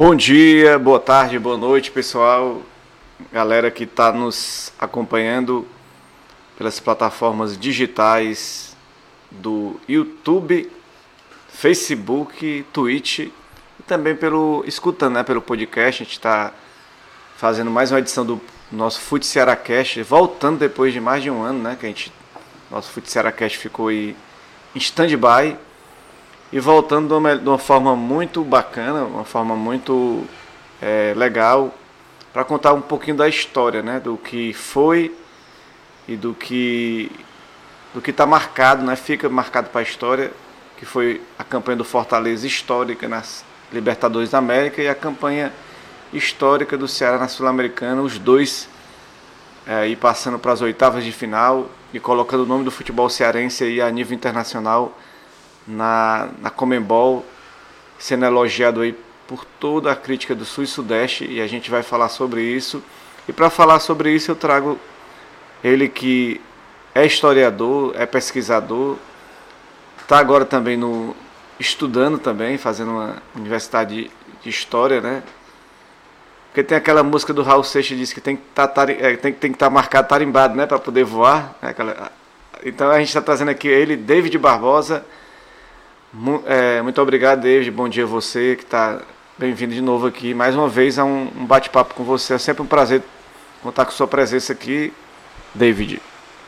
Bom dia, boa tarde, boa noite, pessoal. Galera que está nos acompanhando pelas plataformas digitais do YouTube, Facebook, Twitch e também escutando, né, pelo podcast. A gente está fazendo mais uma edição do nosso Fute Ceará Cast, voltando depois de mais de um ano, né, que nosso Fute Ceará Cast ficou aí em stand-by. E voltando de uma forma muito bacana, uma forma muito legal, para contar um pouquinho da história, né? Do que foi e do que está marcado, né? Fica marcado para a história, que foi a campanha do Fortaleza histórica nas Libertadores da América e a campanha histórica do Ceará na Sul-Americana, os dois aí passando para as oitavas de final e colocando o nome do futebol cearense aí a nível internacional na Conmebol, sendo elogiado aí por toda a crítica do Sul e Sudeste, e a gente vai falar sobre isso. E para falar sobre isso eu trago ele, que é historiador, é pesquisador, está agora também estudando também, fazendo uma universidade de história, né? Porque tem aquela música do Raul Seixas que diz que tem que estar marcado tarimbado, né, para poder voar. Então a gente está trazendo aqui ele, David Barbosa. Muito obrigado, David. Bom dia a você que está bem-vindo de novo aqui. Mais uma vez a um bate-papo com você. É sempre um prazer contar com sua presença aqui, David.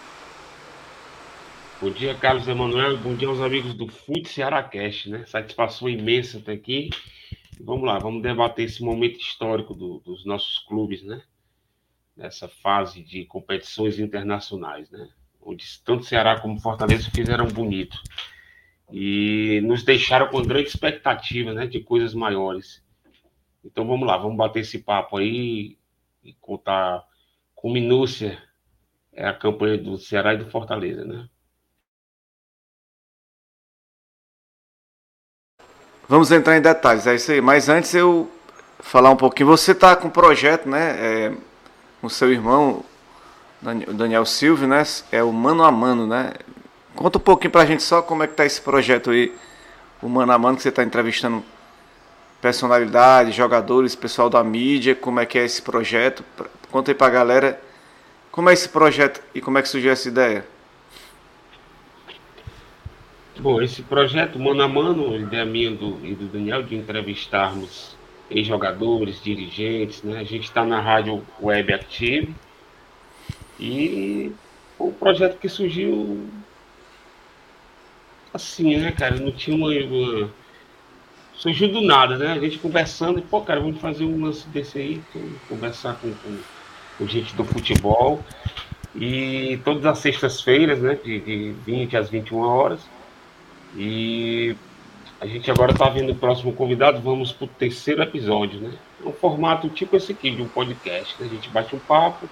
Bom dia, Carlos Emanuel. Bom dia aos amigos do Fute Ceará Cast, né? Satisfação imensa estar aqui. Vamos lá, vamos debater esse momento histórico dos nossos clubes, né? Nessa fase de competições internacionais, né? Onde tanto Ceará como Fortaleza fizeram bonito. E nos deixaram com grande expectativa, né, de coisas maiores. Então vamos lá, vamos bater esse papo aí e contar com minúcia a campanha do Ceará e do Fortaleza, né? Vamos entrar em detalhes, é isso aí. Mas antes eu falar um pouquinho, você está com um projeto, né, com seu irmão, o Daniel Silvio, né, é o Mano a Mano, né? Conta um pouquinho pra gente só como é que tá esse projeto aí, o Mano a Mano, que você está entrevistando personalidades, jogadores, pessoal da mídia, como é que é esse projeto. Conta aí pra galera como é esse projeto e como é que surgiu essa ideia. Bom, esse projeto Mano a Mano, ideia minha e do Daniel, de entrevistarmos ex-jogadores, dirigentes, né? A gente está na rádio Web Active e foi um projeto que surgiu assim, né, cara? Não tinha surgiu do nada, né? A gente conversando e, pô, cara, vamos fazer um lance desse aí, conversar com gente do futebol. E todas as sextas-feiras, né, de 20 às 21 horas. E a gente agora está vendo o próximo convidado, vamos para o terceiro episódio, né? É um formato tipo esse aqui, de um podcast, né? A gente bate um papo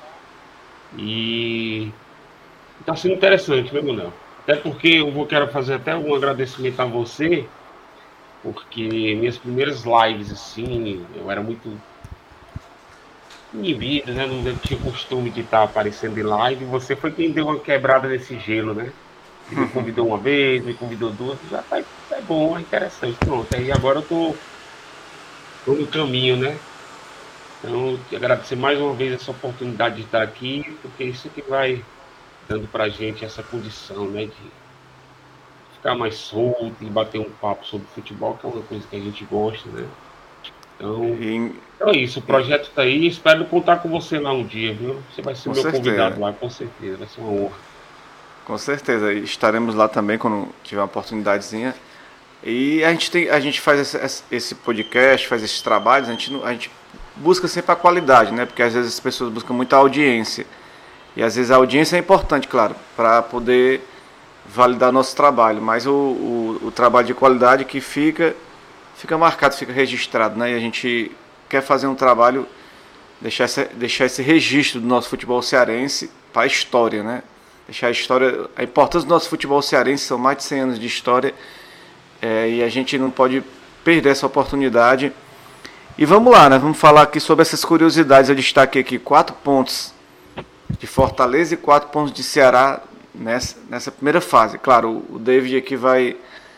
e está sendo interessante, né, Manuel? Até porque quero fazer até um agradecimento a você, porque minhas primeiras lives, assim, eu era muito inibido, né? Não tinha costume de estar aparecendo em live. Você foi quem deu uma quebrada nesse gelo, né? E me convidou uma vez, me convidou duas, já tá bom, é interessante. Pronto, aí agora eu tô no caminho, né? Então, eu quero agradecer mais uma vez essa oportunidade de estar aqui, porque isso que vai dando pra gente essa condição, né? De ficar mais solto e bater um papo sobre futebol, que é uma coisa que a gente gosta, né? Então, então é isso, o projeto tá aí, espero contar com você lá um dia, viu? Você vai ser Com meu certeza. convidado lá, com certeza, vai ser uma honra. Com certeza, estaremos lá também quando tiver uma oportunidadezinha. E a gente faz esse podcast, faz esses trabalhos, a gente busca sempre a qualidade, né? Porque às vezes as pessoas buscam muita audiência. E às vezes a audiência é importante, claro, para poder validar nosso trabalho. Mas o trabalho de qualidade que fica marcado, fica registrado, né? E a gente quer fazer um trabalho, deixar esse registro do nosso futebol cearense para a história, né? Deixar a importância do nosso futebol cearense, são mais de 100 anos de história, e a gente não pode perder essa oportunidade. E vamos lá, né? Vamos falar aqui sobre essas curiosidades. Eu destaquei aqui 4 pontos de Fortaleza e 4 pontos de Ceará nessa primeira fase. Claro, o David aqui vai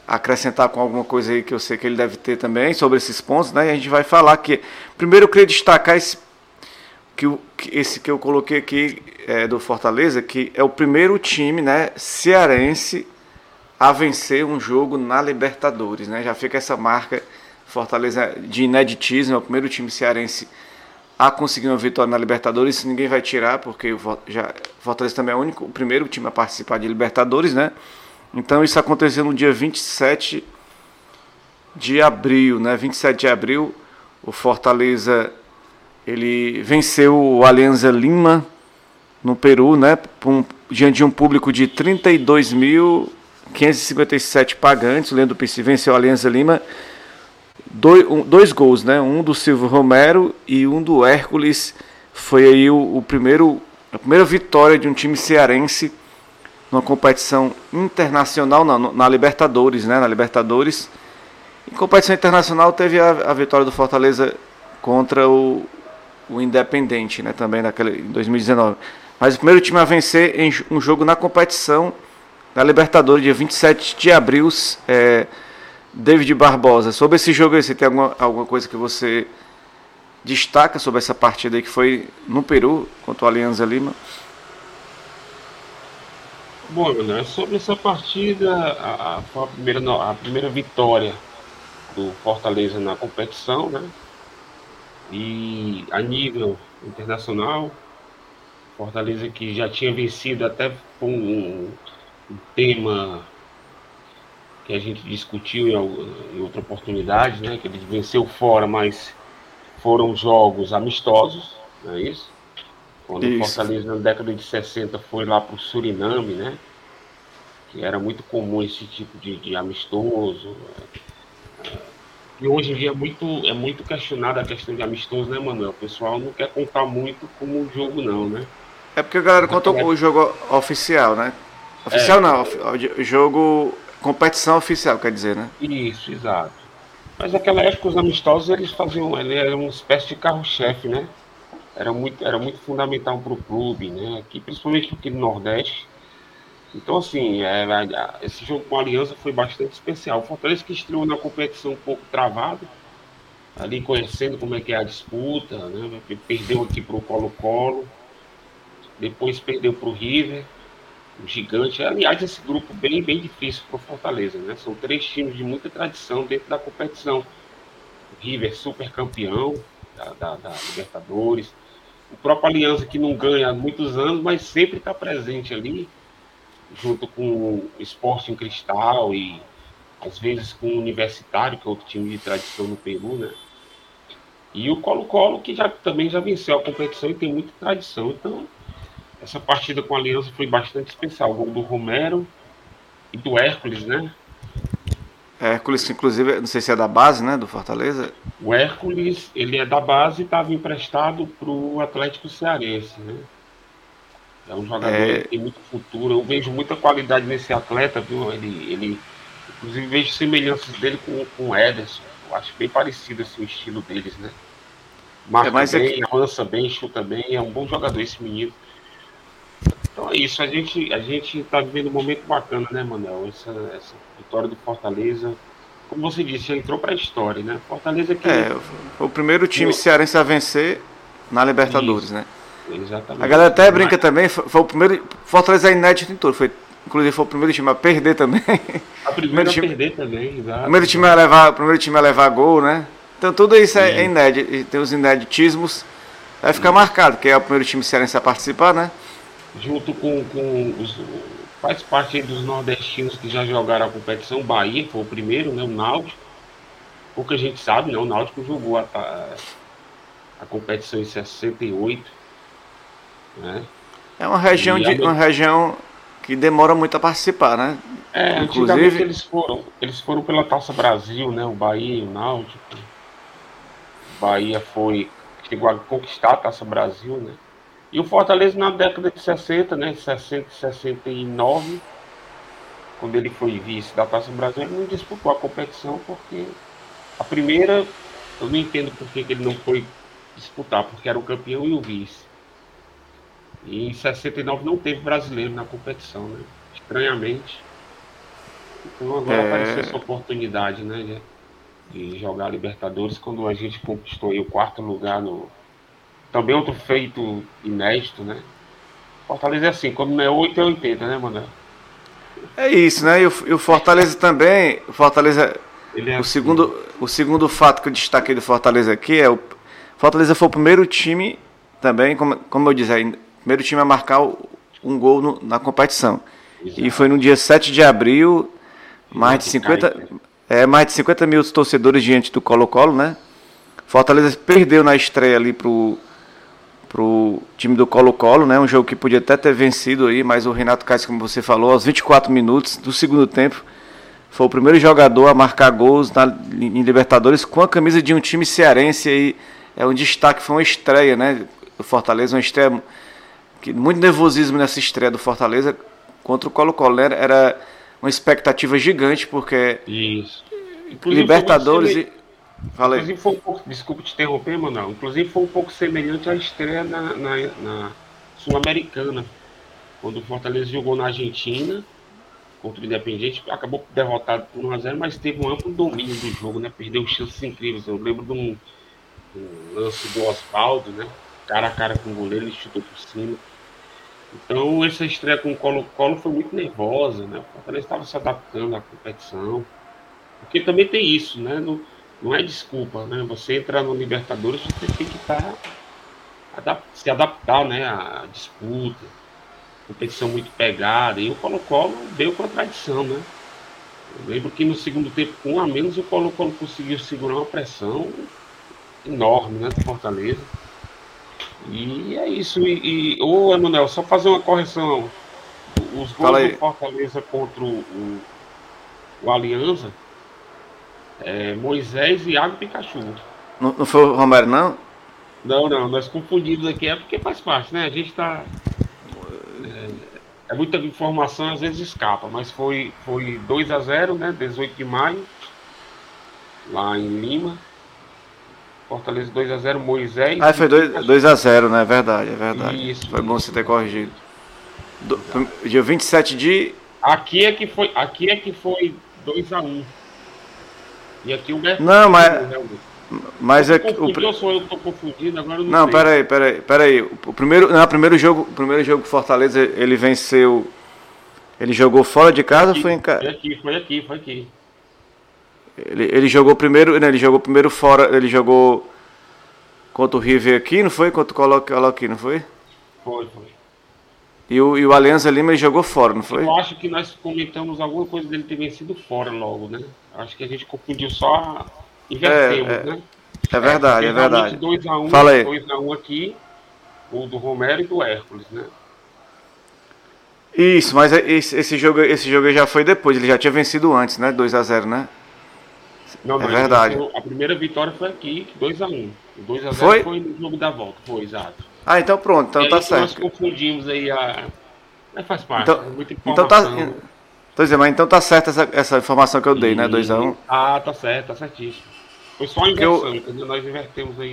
acrescentar com alguma coisa aí que eu sei que ele deve ter também sobre esses pontos, né? E a gente vai falar que primeiro eu queria destacar esse que eu coloquei aqui do Fortaleza, que é o primeiro time, né, cearense a vencer um jogo na Libertadores, né? Já fica essa marca Fortaleza de ineditismo, é o primeiro time cearense a conseguir uma vitória na Libertadores. Isso ninguém vai tirar, porque Fortaleza também é o primeiro time a participar de Libertadores, né? Então isso aconteceu no dia 27 de abril, né? 27 de abril, o Fortaleza ele venceu o Alianza Lima no Peru, né? Diante de um público de 32.557 pagantes. O Leandro Pissi venceu o Alianza Lima. Dois gols, né? Um do Silvio Romero e um do Hércules. Foi aí a primeira vitória de um time cearense numa competição internacional, na Libertadores, né? Na Libertadores. Em competição internacional teve a vitória do Fortaleza contra o Independente, né? Também em 2019. Mas o primeiro time a vencer em um jogo na competição da Libertadores, dia 27 de abril, David Barbosa. Sobre esse jogo aí, você tem alguma coisa que você destaca sobre essa partida aí que foi no Peru, contra o Alianza Lima? Bom, né, sobre essa partida, foi a primeira vitória do Fortaleza na competição, né? E a nível internacional, Fortaleza que já tinha vencido até com um tema que a gente discutiu em outra oportunidade, né? Que ele venceu fora, mas foram jogos amistosos, não é isso? Quando o Fortaleza, na década de 60, foi lá para o Suriname, né? Que era muito comum esse tipo de amistoso. E hoje em dia é muito questionada a questão de amistoso, né, Manuel? O pessoal não quer contar muito como um jogo, não, né? É porque a galera conta o jogo oficial, né? Oficial não, jogo competição oficial, quer dizer, né? Isso, exato. Mas naquela época os amistosos ele era uma espécie de carro-chefe, né? Era muito fundamental para o clube, né? Aqui, principalmente aqui no Nordeste. Então, assim, esse jogo com a Aliança foi bastante especial. O Fortaleza que estreou na competição um pouco travado, ali conhecendo como é que é a disputa, né? Perdeu aqui para o Colo-Colo, depois perdeu para o River, o Gigante. Aliás, esse grupo bem difícil para o Fortaleza, né? São três times de muita tradição dentro da competição. O River super campeão da Libertadores, o próprio Aliança que não ganha há muitos anos, mas sempre está presente ali, junto com o Sporting Cristal e às vezes com o Universitário, que é outro time de tradição no Peru, né? E o Colo-Colo, que também já venceu a competição e tem muita tradição. Então, essa partida com a Aliança foi bastante especial. O gol do Romero e do Hércules, né? Hércules, inclusive, não sei se é da base, né, do Fortaleza. O Hércules, ele é da base e estava emprestado para o Atlético Cearense, né? É um jogador que tem muito futuro. Eu vejo muita qualidade nesse atleta, viu? Inclusive, vejo semelhanças dele com o Ederson. Eu acho bem parecido assim, o estilo deles, né? Marca bem, avança bem, chuta bem. É um bom jogador esse menino. Então é isso. A gente tá vivendo um momento bacana, né, Manuel? Essa vitória do Fortaleza. Como você disse, já entrou para a história, né? Fortaleza que. Foi o primeiro time cearense a vencer na Libertadores, isso, né? Exatamente. A galera até brinca também, foi o primeiro. Fortaleza é inédito em tudo. Inclusive foi o primeiro time a perder também. A primeira a perder também, exato. O primeiro time a levar gol, né? Então tudo isso é inédito. E tem os ineditismos. Vai ficar marcado, que é o primeiro time cearense a participar, né? Junto com os. Faz parte aí dos nordestinos que já jogaram a competição. Bahia foi o primeiro, né? O Náutico. Pouca gente sabe, né? O Náutico jogou a competição em 68. Né? É uma região que demora muito a participar, né? Antigamente eles foram pela Taça Brasil, né? O Bahia e o Náutico. O Bahia chegou a conquistar a Taça Brasil, né? E o Fortaleza na década de 60, né? 60 e 69, quando ele foi vice da Taça Brasil, ele não disputou a competição porque a primeira, eu não entendo por que ele não foi disputar, porque era o campeão e o vice. E em 69 não teve brasileiro na competição, né? Estranhamente. Então agora apareceu essa oportunidade, né, de jogar Libertadores, quando a gente conquistou aí o quarto lugar no. Também outro feito inédito, né? Fortaleza é assim, quando não é 8 é 80, né, Manuel? É isso, né? E o Fortaleza também. O Fortaleza. Ele é O assim. segundo, o segundo fato que eu destaquei do Fortaleza aqui é o Fortaleza foi o primeiro time também, como eu disse, aí, primeiro time a marcar um gol na competição. E foi Exato. no dia 7 de abril, mais de Renato 50, Kaiser. mais de 50 mil torcedores diante do Colo-Colo, né? Fortaleza perdeu na estreia ali pro time do Colo-Colo, né? Um jogo que podia até ter vencido aí, mas o Renato Kaiser, como você falou, aos 24 minutos do segundo tempo, foi o primeiro jogador a marcar gols em Libertadores com a camisa de um time cearense. Aí é um destaque, foi uma estreia, né? Do Fortaleza, uma estreia muito nervosismo nessa estreia do Fortaleza contra o Colo-Colo, né? Era uma expectativa gigante porque Isso. Inclusive foi muito Libertadores semelhante. e falei, Inclusive foi um pouco. Desculpa te interromper, Manuel. Inclusive foi um pouco semelhante à estreia na Sul-Americana. Quando o Fortaleza jogou na Argentina contra o Independiente, acabou derrotado por 1-0, mas teve um amplo domínio do jogo, né? Perdeu chances incríveis. Eu lembro de um lance do Osvaldo, né? Cara a cara com o goleiro, ele chutou por cima. Então, essa estreia com o Colo-Colo foi muito nervosa, né? O Fortaleza estava se adaptando à competição. Porque também tem isso, né? Não, não é desculpa, né? Você entrar no Libertadores, você tem que se adaptar, né? À disputa, competição muito pegada. E o Colo-Colo veio com a tradição, né? Eu lembro que no segundo tempo, com um a menos, o Colo-Colo conseguiu segurar uma pressão enorme, né? Do Fortaleza. E é isso. Ô, Emanuel, só fazer uma correção. Os fala gols do aí. Fortaleza contra o Alianza é Moisés, Iago e Pikachu. Não foi o Romero, não? Não, não, nós confundimos aqui, é porque faz parte, né? A gente tá. É muita informação, às vezes escapa, mas foi 2-0, né? 18 de maio, lá em Lima. Fortaleza 2-0, Ah, Moisés e foi Pikachu. 2-0, né? É verdade, é verdade. Foi bom você Isso, ter corrigido. exatamente. Exato. Dia 27 de. Aqui é que foi 2-1. E aqui o Mercury Não, fez o gol, realmente. mas Você é que confundiu ou sou eu que estou confundindo? Agora eu não não, sei. peraí. O primeiro, não, o primeiro jogo Fortaleza, ele venceu. Ele jogou fora de Foi casa ou foi aqui, em casa? foi aqui, foi aqui, foi aqui. Ele jogou primeiro, né, ele jogou primeiro fora, ele jogou contra o River aqui, não foi? Contra o Colo aqui, não foi? Foi, foi. E o Alianza Lima ele jogou fora, não foi? Eu acho que nós comentamos alguma coisa dele ter vencido fora logo, né? Acho que a gente confundiu só. Invertemos, É, né? é Porque verdade, é realmente verdade. 2-1, Fala aí. 2-1 aqui, o do Romero e do Hércules, né? Isso, mas esse jogo já foi depois, ele já tinha vencido antes, né? 2-0, né? Não, É não, ele verdade. venceu. A primeira vitória foi aqui, 2-1. O 2-0 Foi? foi no jogo da volta, foi, exato. Ah, então pronto, E então tá aí que nós certo. confundimos aí a. Mas faz parte, Então, é muita então tá. informação. Tô dizendo, mas então tá certa essa informação que eu dei, né? 2-1. Tá certo, tá certíssimo. Foi só a Porque eu, inversão, entendeu? Nós invertemos aí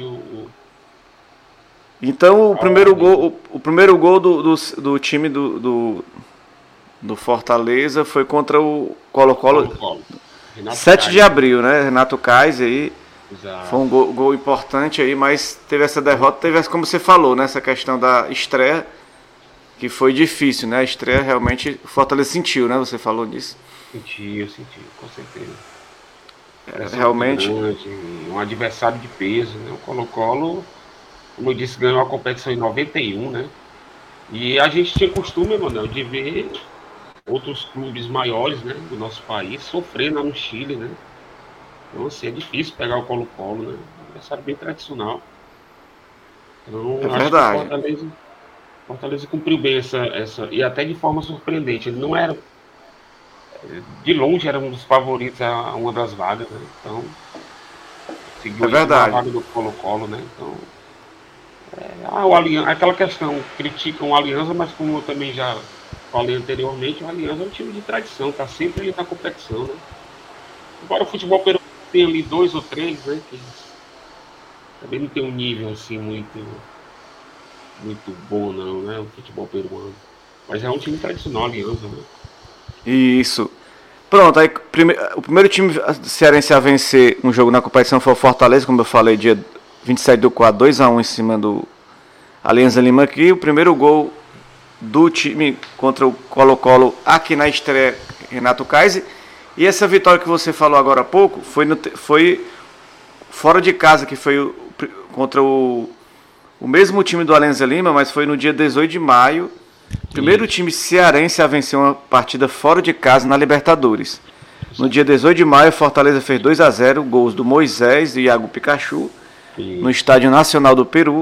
então a ordem, né? o primeiro gol do time do Fortaleza foi contra o Colo-Colo. Colo-Colo. Renato 7 de Kaiser. abril, né? Renato Kaiser aí. Foi um Exato. gol importante aí, mas teve essa derrota, teve essa, como você falou, né? Essa questão da estreia, que foi difícil, né? A estreia realmente o Fortaleza sentiu, né? Você falou disso. Eu senti, com certeza. Pressão muito Realmente. grande, um adversário de peso, né? O Colo-Colo, como eu disse, ganhou a competição em 91, né? E a gente tinha costume, Manuel, de ver outros clubes maiores, né, do nosso país sofrer lá no Chile, né? Então, assim, é difícil pegar o Colo-Colo, né? Um adversário bem tradicional. É Então, acho que o verdade. Fortaleza cumpriu bem e até de forma surpreendente. Ele não era, de longe, era um dos favoritos a uma das vagas, né? Então, É conseguiu aí segurar a verdade. vaga do Colo-Colo, né? Então, o Aliança, aquela questão, criticam o Aliança, mas como eu também já falei anteriormente, o Aliança é um time de tradição, tá sempre ali na competição, né? Embora o futebol peruano tenha ali dois ou três, né? Que também não tem um nível assim muito bom, não, né? O futebol peruano. Mas é um time tradicional, Aliança, né? Isso. Pronto, aí o primeiro time cearense a vencer um jogo na competição foi o Fortaleza, como eu falei, dia 27/4, 2-1 em cima do Alianza Lima aqui. O primeiro gol do time contra o Colo-Colo aqui na estreia, Renato Kaiser. E essa vitória que você falou agora há pouco foi fora de casa, que foi contra o mesmo time do Alianza Lima, mas foi no dia 18 de maio. Primeiro time cearense a vencer uma partida fora de casa na Libertadores. No dia 18 de maio, Fortaleza fez 2-0, gols do Moisés e Iago Pikachu, no Estádio Nacional do Peru.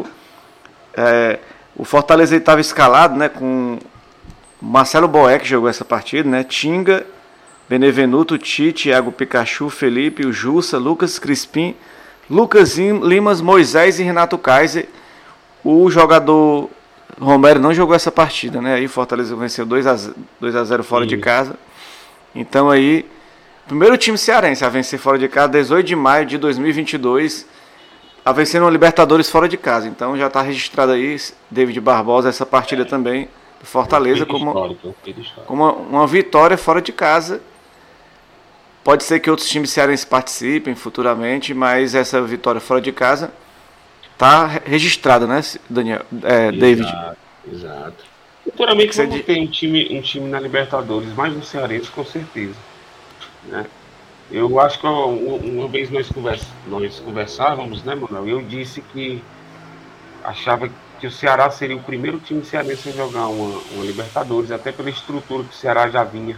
O Fortaleza estava escalado, né, com Marcelo Boeck, que jogou essa partida, né, Tinga, Benevenuto, Tite, Iago Pikachu, Felipe, o Jussa, Lucas Crispim, Lucas Limas, Moisés e Renato Kaiser. O jogador Romero não jogou essa partida, né? Aí o Fortaleza venceu 2-0 fora de casa. Então aí, primeiro time cearense a vencer fora de casa, 18 de maio de 2022, a vencer no Libertadores fora de casa. Então já está registrado aí, David Barbosa, essa partida também do Fortaleza como uma vitória fora de casa. Pode ser que outros times cearenses participem futuramente, mas essa vitória fora de casa está registrada, né, Daniel? David? Exato. Futuramente vamos ter um time na Libertadores, mais um cearense com certeza, né? Eu acho que uma vez nós conversávamos, né, Manuel? Eu disse que achava que o Ceará seria o primeiro time cearense a jogar uma Libertadores, até pela estrutura que o Ceará já vinha.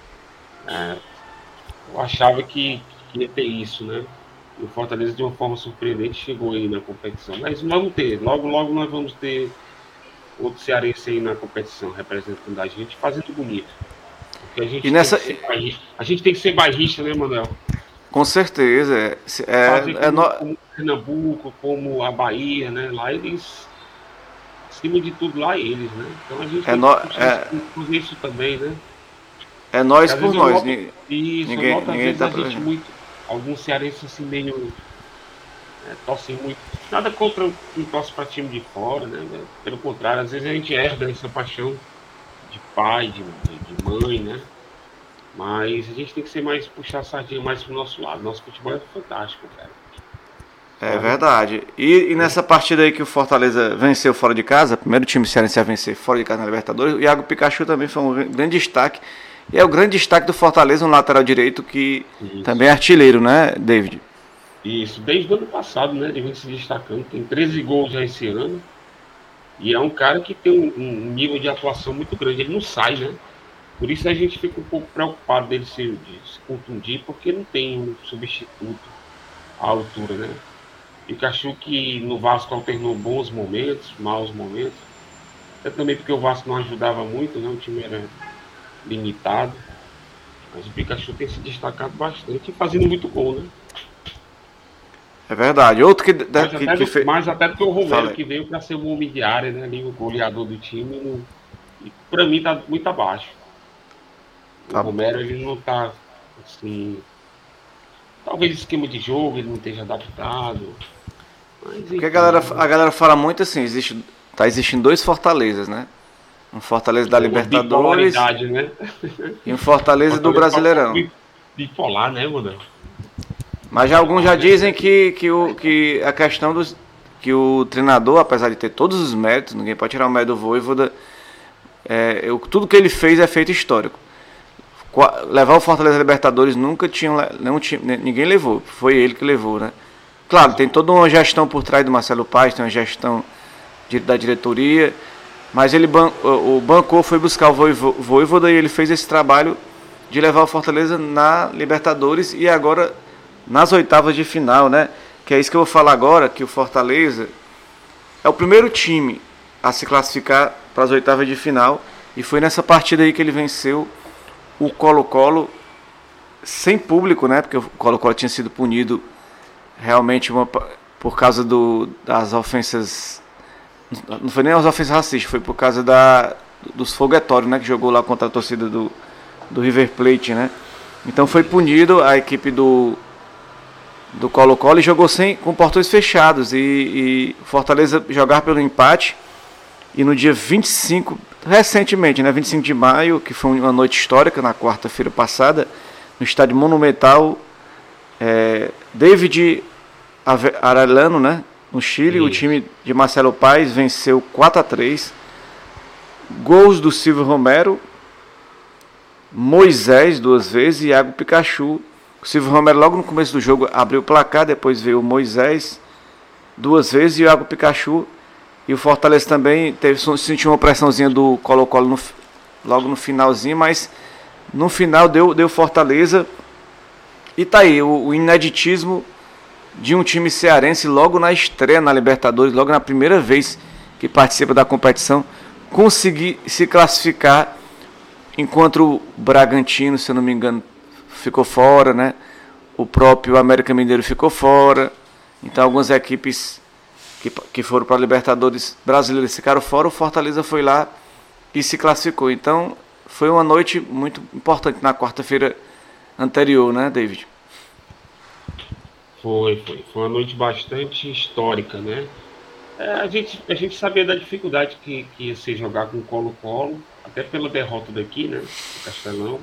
Eu achava que ia ter isso, né? E o Fortaleza, de uma forma surpreendente, chegou aí na competição. Mas vamos ter, logo nós vamos ter outro cearense aí na competição, representando a gente, fazendo bonito. Porque a gente tem que ser bairrista, né, Manuel? Com certeza. Como o Pernambuco, como a Bahia, né? Lá eles, acima de tudo, lá eles, né? Então a gente tem que fazer isso também, né? É nós por nós. Ninguém tá a gente muito. Alguns cearenses assim meio torcem muito. Nada contra quem torce para time de fora, né? Pelo contrário, às vezes a gente herda essa paixão de pai, de mãe, né? Mas a gente tem que ser mais, puxar a sardinha mais pro nosso lado. Nosso futebol é fantástico, cara. É verdade. E nessa partida aí que o Fortaleza venceu fora de casa, primeiro time cearense a vencer fora de casa na Libertadores, o Iago Pikachu também foi um grande destaque. E é o grande destaque do Fortaleza, um lateral direito que também é artilheiro, né, David? Isso, desde o ano passado, né, ele vem se destacando, tem 13 gols já esse ano, e é um cara que tem um nível de atuação muito grande, ele não sai, né? Por isso a gente fica um pouco preocupado dele se contundir, porque não tem um substituto à altura, né? Pikachu, que no Vasco alternou bons momentos, maus momentos, até também porque o Vasco não ajudava muito, né, o time era limitado, mas o Pikachu tem se destacado bastante e fazendo muito gol, né? É verdade. Outro mais até do que o Romero, que veio para ser um homem de área, né? Ali, o goleador do time, e para mim tá muito abaixo. O Romero, ele não tá assim, talvez esquema de jogo ele não esteja adaptado, mas, porque a galera fala muito assim, tá existindo dois Fortalezas, né? Um Fortaleza da Libertadores, né? E um Fortaleza do Brasileirão. Bipolar, né, mano? Mas alguns já dizem que a questão que o treinador, apesar de ter todos os méritos, ninguém pode tirar o mérito do Vojvoda, tudo que ele fez é feito histórico. Levar o Fortaleza à Libertadores nunca ninguém levou, foi ele que levou, né? Claro, tem toda uma gestão por trás do Marcelo Paes, tem uma gestão da diretoria, mas o bancou, foi buscar o Vojvoda e ele fez esse trabalho de levar o Fortaleza na Libertadores e agora nas oitavas de final, né? Que é isso que eu vou falar agora, que o Fortaleza é o primeiro time a se classificar para as oitavas de final e foi nessa partida aí que ele venceu o Colo-Colo sem público, né? Porque o Colo-Colo tinha sido punido realmente por causa das ofensas. Não foi nem as ofensas racistas, foi por causa dos foguetórios, né? Que jogou lá contra a torcida do River Plate, né? Então foi punido a equipe do Colo-Colo e jogou com portões fechados. E Fortaleza jogar pelo empate. E no dia 25, recentemente, né, 25 de maio, que foi uma noite histórica, na quarta-feira passada, no estádio Monumental, David Arellano, né? No Chile. Isso. O time de Marcelo Paes venceu 4-3. Gols do Silvio Romero, Moisés 2 vezes e Iago Pikachu. O Silvio Romero logo no começo do jogo abriu o placar, depois veio o Moisés 2 vezes e o Iago Pikachu. E o Fortaleza também sentiu uma pressãozinha do Colo-Colo logo no finalzinho, mas no final deu Fortaleza. E tá aí o ineditismo de um time cearense logo na estreia na Libertadores, logo na primeira vez que participa da competição, conseguir se classificar, enquanto o Bragantino, se eu não me engano, ficou fora, né? O próprio América Mineiro ficou fora. Então algumas equipes que foram para a Libertadores brasileiras ficaram fora. O Fortaleza foi lá e se classificou. Então foi uma noite muito importante na quarta-feira anterior, né, David? Foi uma noite bastante histórica, né? A gente sabia da dificuldade que ia ser jogar com o Colo-Colo, até pela derrota daqui, né, do Castelão.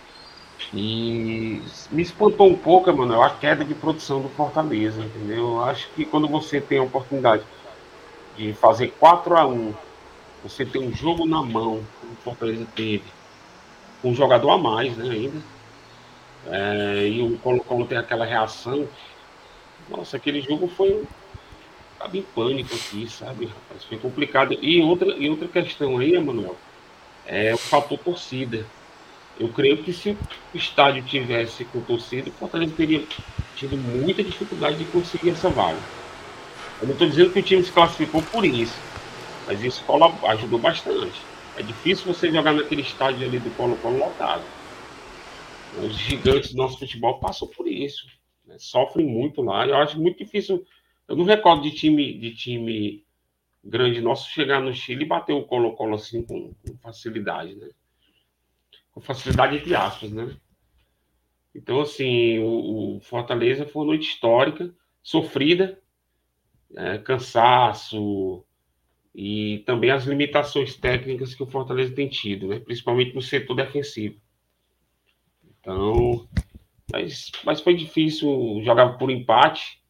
E me espantou um pouco, Emanuel, a queda de produção do Fortaleza, entendeu? Eu acho que quando você tem a oportunidade de fazer 4-1, você tem um jogo na mão, como o Fortaleza teve, com um jogador a mais, né, ainda, e o Colo-Colo tem aquela reação. Nossa, aquele jogo foi... Estava em pânico aqui, sabe, rapaz? Foi complicado. E outra questão aí, Emanuel, é o fator torcida. Eu creio que se o estádio tivesse com torcida, o Fortaleza teria tido muita dificuldade de conseguir essa vaga. Eu não estou dizendo que o time se classificou por isso, mas isso ajudou bastante. É difícil você jogar naquele estádio ali do Colo-Colo lotado. Os gigantes do nosso futebol passam por isso, né? Sofrem muito lá. Eu acho muito difícil. Eu não recordo de time grande nosso chegar no Chile e bater o Colo-Colo assim com facilidade, né? Com facilidade entre aspas, né? Então, assim, o Fortaleza foi uma noite histórica, sofrida, cansaço e também as limitações técnicas que o Fortaleza tem tido, né? Principalmente no setor defensivo. Então, mas foi difícil, jogava por empate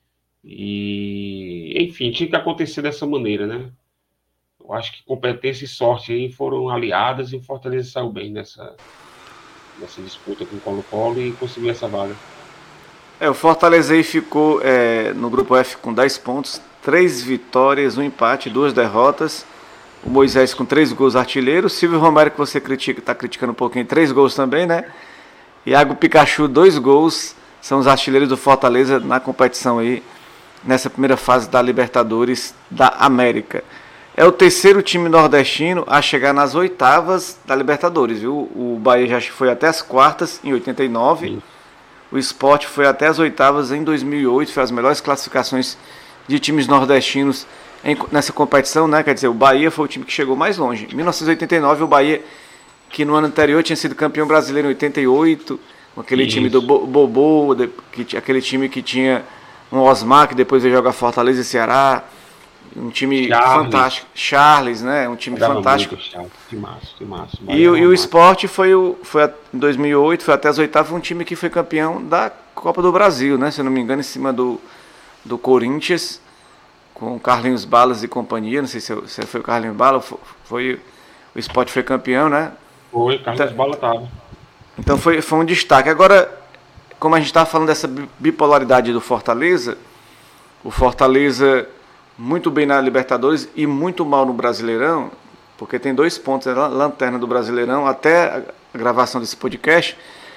e, enfim, tinha que acontecer dessa maneira, né? Eu acho que competência e sorte aí foram aliadas e o Fortaleza saiu bem nessa disputa com o Colo-Colo e conseguiu essa vaga. O Fortaleza aí ficou no grupo F com 10 pontos, 3 vitórias, 1 empate, 2 derrotas. O Moisés com 3 gols artilheiros. Silvio Romero, que você está criticando um pouquinho, 3 gols também, né? Iago Pikachu, 2 gols, são os artilheiros do Fortaleza na competição aí, nessa primeira fase da Libertadores da América. É o terceiro time nordestino a chegar nas oitavas da Libertadores, viu? O Bahia já foi até as quartas em 89. Sim. O Sport foi até as oitavas em 2008. Foi as melhores classificações de times nordestinos nessa competição, né? Quer dizer, o Bahia foi o time que chegou mais longe. Em 1989, o Bahia, que no ano anterior tinha sido campeão brasileiro em 88, com aquele time do Bobô, aquele time que tinha um Osmar, que depois veio jogar Fortaleza e Ceará. Um time fantástico. Charles, né? Um time fantástico. Que massa. E o Sport em 2008, foi até as oitavas, um time que foi campeão da Copa do Brasil, né? Se eu não me engano, em cima do Corinthians, com Carlinhos Balas e companhia. Não sei se foi o Carlinhos Balas, o Sport foi campeão, né? Foi, Carlinhos Balas estava. Então foi um destaque. Agora, como a gente estava falando dessa bipolaridade do Fortaleza, o Fortaleza muito bem na Libertadores e muito mal no Brasileirão, porque tem 2 pontos, é a lanterna do Brasileirão, até a gravação desse podcast,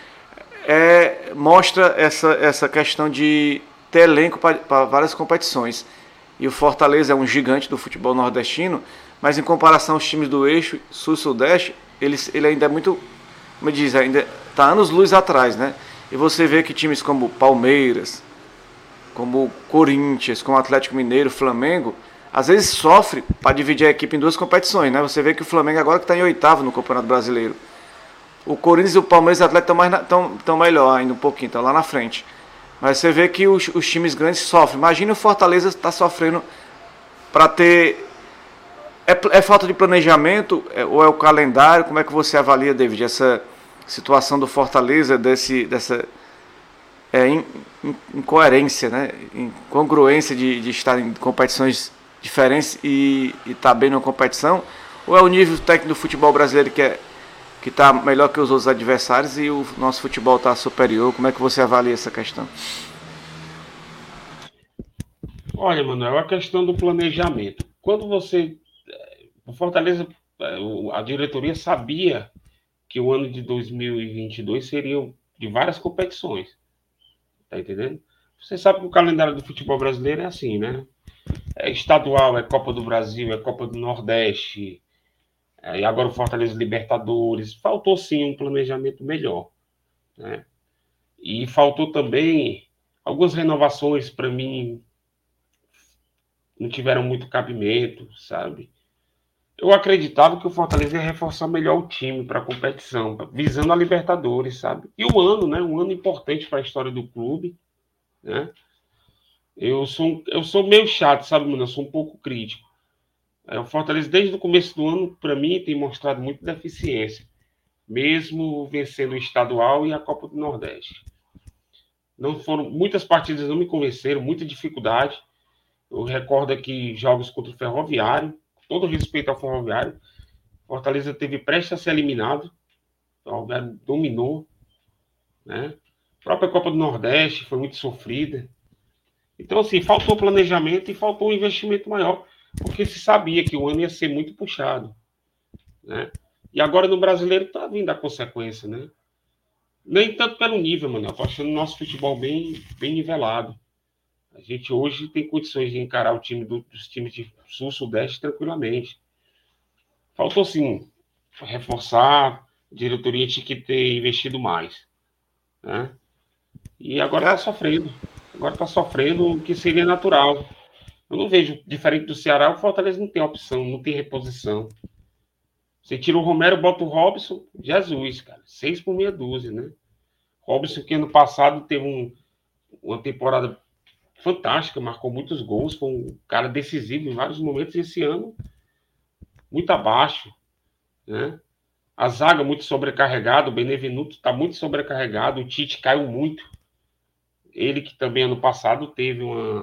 mostra essa questão de ter elenco para várias competições. E o Fortaleza é um gigante do futebol nordestino, mas em comparação aos times do eixo sul-sudeste, ele ainda é muito, como diz, ainda está anos-luz atrás, né? E você vê que times como Palmeiras, como Corinthians, como Atlético Mineiro, Flamengo, às vezes sofre para dividir a equipe em 2 competições, né? Você vê que o Flamengo agora que está em 8º no Campeonato Brasileiro. O Corinthians, o Palmeiras e o Atlético estão melhor ainda um pouquinho, estão lá na frente. Mas você vê que os times grandes sofrem. Imagina o Fortaleza está sofrendo para ter... É falta de planejamento ou é o calendário? Como é que você avalia, David, situação do Fortaleza, dessa incoerência, né? Incongruência de estar em competições diferentes e estar bem numa competição, ou é o nível técnico do futebol brasileiro que está melhor que os outros adversários e o nosso futebol está superior? Como é que você avalia essa questão? Olha, Manuel, a questão do planejamento. Quando o Fortaleza, a diretoria sabia que o ano de 2022 seria de várias competições. Tá entendendo? Você sabe que o calendário do futebol brasileiro é assim, né? É estadual, é Copa do Brasil, é Copa do Nordeste, e agora o Fortaleza Libertadores. Faltou sim um planejamento melhor, né? E faltou também algumas renovações, para mim, não tiveram muito cabimento, sabe? Eu acreditava que o Fortaleza ia reforçar melhor o time para a competição, visando a Libertadores, sabe? E o ano, né? Um ano importante para a história do clube, né? Eu sou meio chato, sabe, mano? Eu sou um pouco crítico. O Fortaleza, desde o começo do ano, para mim, tem mostrado muita deficiência, mesmo vencendo o estadual e a Copa do Nordeste. Não foram muitas partidas, não me convenceram, muita dificuldade. Eu recordo aqui jogos contra o Ferroviário, com todo respeito ao Ferroviário. Fortaleza teve prestes a ser eliminado, o Ferroviário dominou, né? A própria Copa do Nordeste foi muito sofrida. Então, assim, faltou planejamento e faltou um investimento maior, porque se sabia que o ano ia ser muito puxado, né? E agora no brasileiro tá vindo a consequência, né? Nem tanto pelo nível, mano. Eu tô achando o nosso futebol bem, bem nivelado. A gente hoje tem condições de encarar o time dos times de sul-sudeste tranquilamente. Faltou, sim, reforçar. A diretoria tinha que ter investido mais, né? E agora tá sofrendo. Agora tá sofrendo o que seria natural. Eu não vejo, diferente do Ceará, o Fortaleza não tem opção, não tem reposição. Você tira o Romero, bota o Robson, Jesus, cara. 6 por meia dúzia, né? Robson, que ano passado teve uma temporada fantástica, marcou muitos gols, foi um cara decisivo em vários momentos. Esse ano, muito abaixo, né? A zaga muito sobrecarregada, o Benevenuto está muito sobrecarregado, o Tite caiu muito. Ele que também ano passado teve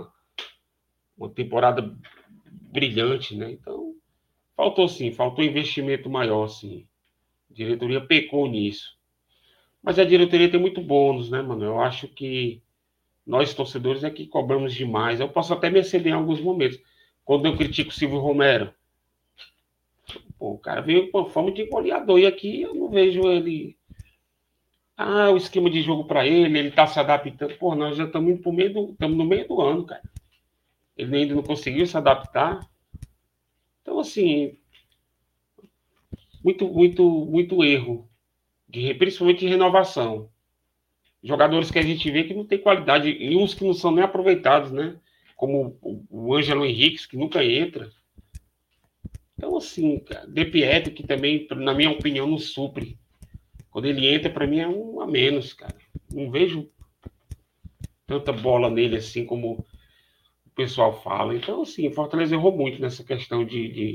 uma temporada brilhante, né? Então, faltou sim, faltou investimento maior, sim. A diretoria pecou nisso. Mas a diretoria tem muito bônus, né, mano? Eu acho que nós, torcedores, é que cobramos demais. Eu posso até me exceder em alguns momentos. Quando eu critico o Silvio Romero, pô, o cara veio com fama de goleador e aqui eu não vejo ele. Ah, o esquema de jogo para ele tá se adaptando. Pô, nós já estamos indo estamos no meio do ano, cara. Ele ainda não conseguiu se adaptar. Então, assim, muito erro, principalmente de renovação. Jogadores que a gente vê que não tem qualidade, e uns que não são nem aproveitados, né? Como o Ângelo Henrique, que nunca entra. Então, assim, cara, De Pietro, que também, na minha opinião, não supre. Quando ele entra, para mim é um a menos, cara. Não vejo tanta bola nele assim como o pessoal fala. Então, assim, o Fortaleza errou muito nessa questão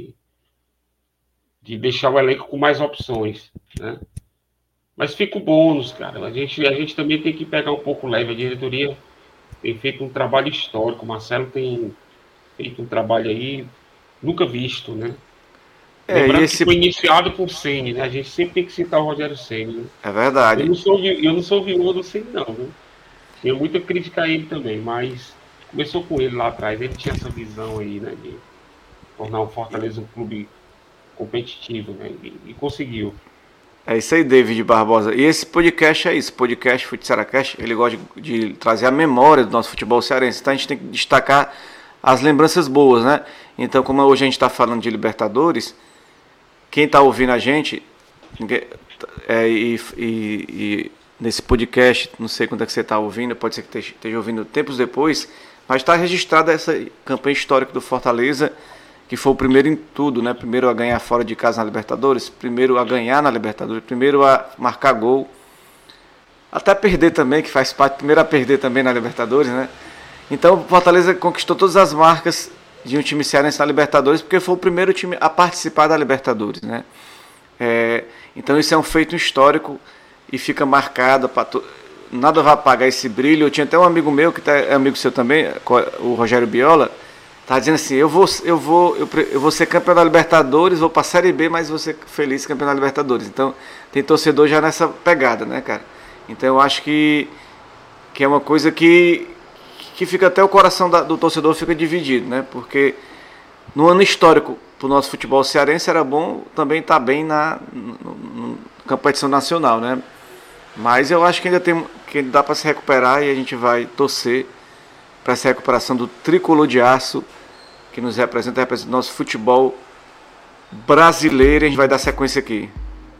de deixar o elenco com mais opções, né? Mas fica o bônus, cara. A gente também tem que pegar um pouco leve. A diretoria tem feito um trabalho histórico. O Marcelo tem feito um trabalho aí nunca visto, né? Lembrando que foi iniciado por Ceni, né? A gente sempre tem que citar o Rogério Ceni, né? É verdade. Eu não sou viúva do Ceni, não, viu? Tenho muita crítica a ele também, mas começou com ele lá atrás. Ele tinha essa visão aí, né? De tornar o Fortaleza um clube competitivo, né? E conseguiu. É isso aí, David Barbosa. E esse podcast é isso, podcast Futseracast, ele gosta de trazer a memória do nosso futebol cearense. Então a gente tem que destacar as lembranças boas, né? Então, como hoje a gente está falando de Libertadores, quem está ouvindo a gente, nesse podcast, não sei quando é que você está ouvindo, pode ser que esteja ouvindo tempos depois, mas está registrada essa campanha histórica do Fortaleza, que foi o primeiro em tudo, né? Primeiro a ganhar fora de casa na Libertadores, primeiro a ganhar na Libertadores, primeiro a marcar gol, até perder também, que faz parte, primeiro a perder também na Libertadores, né? Então o Fortaleza conquistou todas as marcas de um time cearense na Libertadores, porque foi o primeiro time a participar da Libertadores, né? Então isso é um feito histórico, e fica marcada para nada vai apagar esse brilho. Eu tinha até um amigo meu que é amigo seu também, o Rogério Biola, tá dizendo assim: eu vou ser campeão da Libertadores, vou para a Série B, mas vou ser feliz campeão da Libertadores. Então tem torcedor já nessa pegada, né, cara? Então eu acho que é uma coisa que fica até o coração do torcedor fica dividido, né? Porque no ano histórico para o nosso futebol cearense era bom também estar bem na competição nacional, né? Mas eu acho que ainda dá para se recuperar e a gente vai torcer para essa recuperação do tricolor de aço que nos representa o nosso futebol brasileiro. A gente vai dar sequência aqui.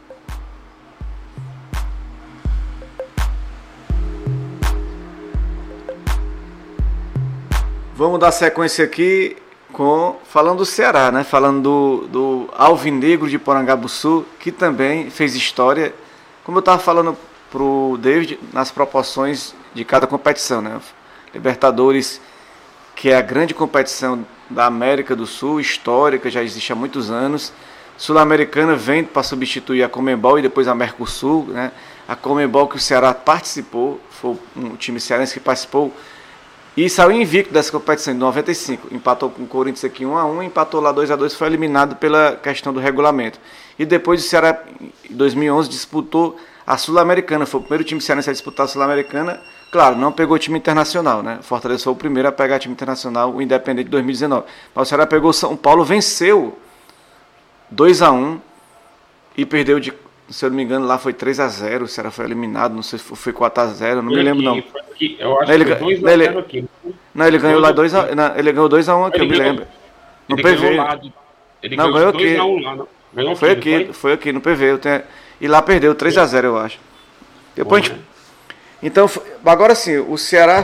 Vamos dar sequência aqui falando do Ceará, né? Falando do Alvinegro de Porangabuçu, que também fez história, como eu estava falando pro David, nas proporções de cada competição, né? Libertadores, que é a grande competição da América do Sul, histórica, já existe há muitos anos. Sul-Americana vem para substituir a Conmebol e depois a Mercosul, né? A Conmebol que o Ceará participou, foi um time cearense que participou e saiu invicto dessa competição em 95. Empatou com o Corinthians aqui 1-1, empatou lá 2-2, foi eliminado pela questão do regulamento. E depois o Ceará, em 2011, disputou a Sul-Americana, foi o primeiro time cearense a disputar a Sul-Americana. Claro, não pegou time internacional, né? Fortaleza foi o primeiro a pegar time internacional, o Independente de 2019. Mas o Ceará pegou São Paulo, venceu 2-1 e perdeu se eu não me engano, lá foi 3-0. O Ceará foi eliminado, não sei se foi 4-0, não me lembro não. Eu acho que foi 2-0 aqui. Não, ele ganhou lá 2-1, ele ganhou 2-1 aqui, eu me lembro. No PV. Não, ganhou aqui. Foi aqui no PV. E lá perdeu 3-0, eu acho. Depois a gente... Então, agora sim, o Ceará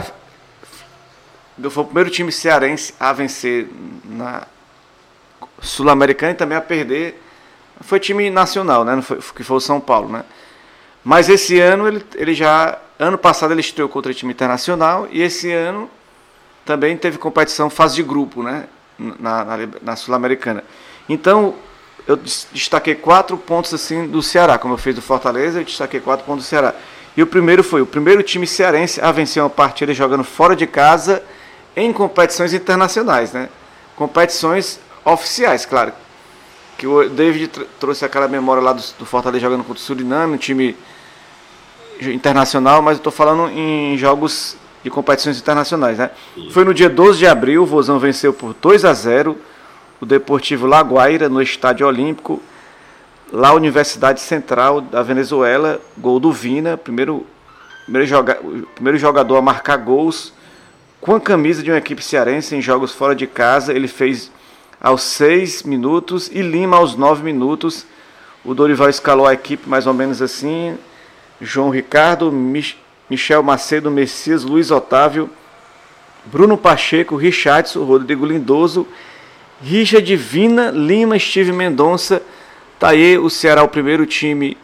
foi o primeiro time cearense a vencer na Sul-Americana e também a perder. Foi time nacional, né? Que foi o São Paulo, né? Mas esse ano ano passado ele estreou contra o time internacional e esse ano também teve competição fase de grupo, né? Na Sul-Americana. Então eu destaquei 4 pontos assim do Ceará, como eu fiz do Fortaleza, eu destaquei 4 pontos do Ceará. E o primeiro foi o primeiro time cearense a vencer uma partida jogando fora de casa em competições internacionais, né? Competições oficiais, claro. Que o David trouxe aquela memória lá do Fortaleza jogando contra o Suriname, um time internacional, mas eu estou falando em jogos de competições internacionais, né? Foi no dia 12 de abril, o Vozão venceu por 2-0 o Deportivo Laguaira no Estádio Olímpico, lá Universidade Central da Venezuela, gol do Vina, primeiro jogador a marcar gols com a camisa de uma equipe cearense em jogos fora de casa. Ele fez aos 6 minutos e Lima aos 9 minutos. O Dorival escalou a equipe mais ou menos assim: João Ricardo, Michel Macedo, Messias, Luiz Otávio, Bruno Pacheco, Richardson, Rodrigo Lindoso, Richard, Vina, Lima, Steve Mendonça. Tá aí o Ceará, o primeiro time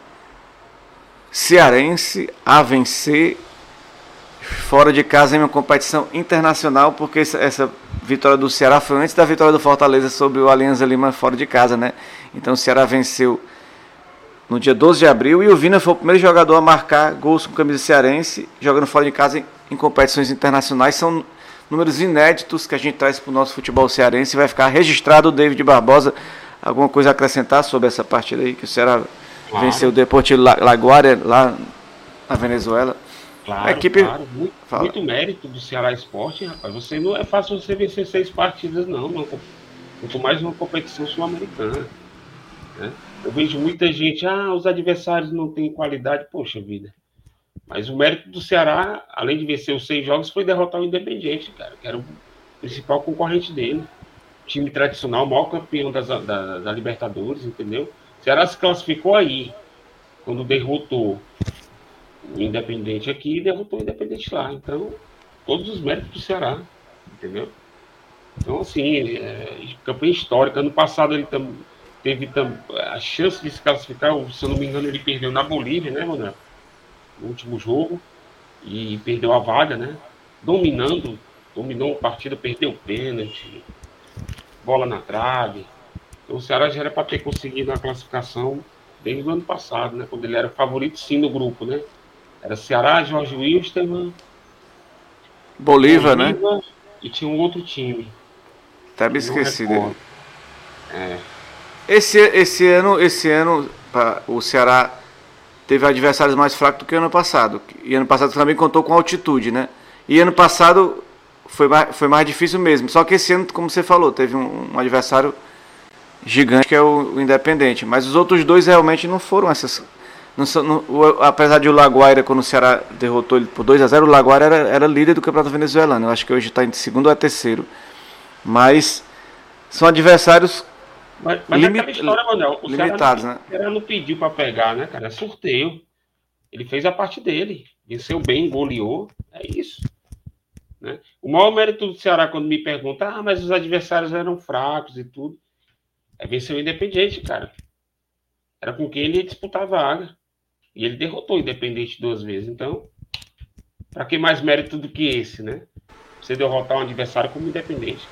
cearense a vencer fora de casa em uma competição internacional, porque essa vitória do Ceará foi antes da vitória do Fortaleza sobre o Alianza Lima fora de casa, né? Então o Ceará venceu no dia 12 de abril e o Vina foi o primeiro jogador a marcar gols com camisa cearense, jogando fora de casa em competições internacionais. São números inéditos que a gente traz para o nosso futebol cearense e vai ficar registrado. O David Barbosa, alguma coisa a acrescentar sobre essa partida aí, que o Ceará venceu o Deportivo Laguaira lá na Venezuela? Claro, a equipe... Muito mérito do Ceará Esporte, rapaz. Não é fácil você vencer 6 partidas, não. Muito mais uma competição sul-americana, né? Eu vejo muita gente, os adversários não têm qualidade. Poxa vida. Mas o mérito do Ceará, além de vencer os 6 jogos, foi derrotar o Independente, cara, que era o principal concorrente dele. Time tradicional, o maior campeão da Libertadores, entendeu? O Ceará se classificou aí, quando derrotou o Independente aqui e derrotou o Independente lá. Então, todos os méritos do Ceará, entendeu? Então, assim, campanha histórica. Ano passado ele teve a chance de se classificar, se eu não me engano, ele perdeu na Bolívia, né, Manuel? No último jogo, e perdeu a vaga, né? Dominou a partida, perdeu o pênalti, bola na trave. Então, o Ceará já era para ter conseguido a classificação desde o ano passado, né? Quando ele era favorito sim no grupo, né? Era Ceará, Jorge Wilstermann, Bolívar, né? Bolívar e tinha um outro time. Até me Eu não esqueci dele. recordo. É, Esse ano o Ceará teve adversários mais fracos do que ano passado. E ano passado também contou com altitude, né? E ano passado foi mais difícil mesmo. Só que esse ano, como você falou, teve um adversário gigante que é o Independente. Mas os outros dois realmente não foram essas. Apesar de o Laguaira, quando o Ceará derrotou ele por 2-0, o Laguaira era líder do campeonato venezuelano. Eu acho que hoje está em segundo ou terceiro. Mas são adversários mas aquela história, Manuel, limitados, né? O Ceará não pediu para pegar, né, cara? É sorteio. Ele fez a parte dele. Venceu bem, goleou. É isso. Né? O maior mérito do Ceará, quando me pergunta, mas os adversários eram fracos e tudo, é vencer o Independente, cara. Era com quem ele ia disputar a vaga. E ele derrotou o Independente 2 vezes. Então, para que mais mérito do que esse, né? Você derrotar um adversário como Independente.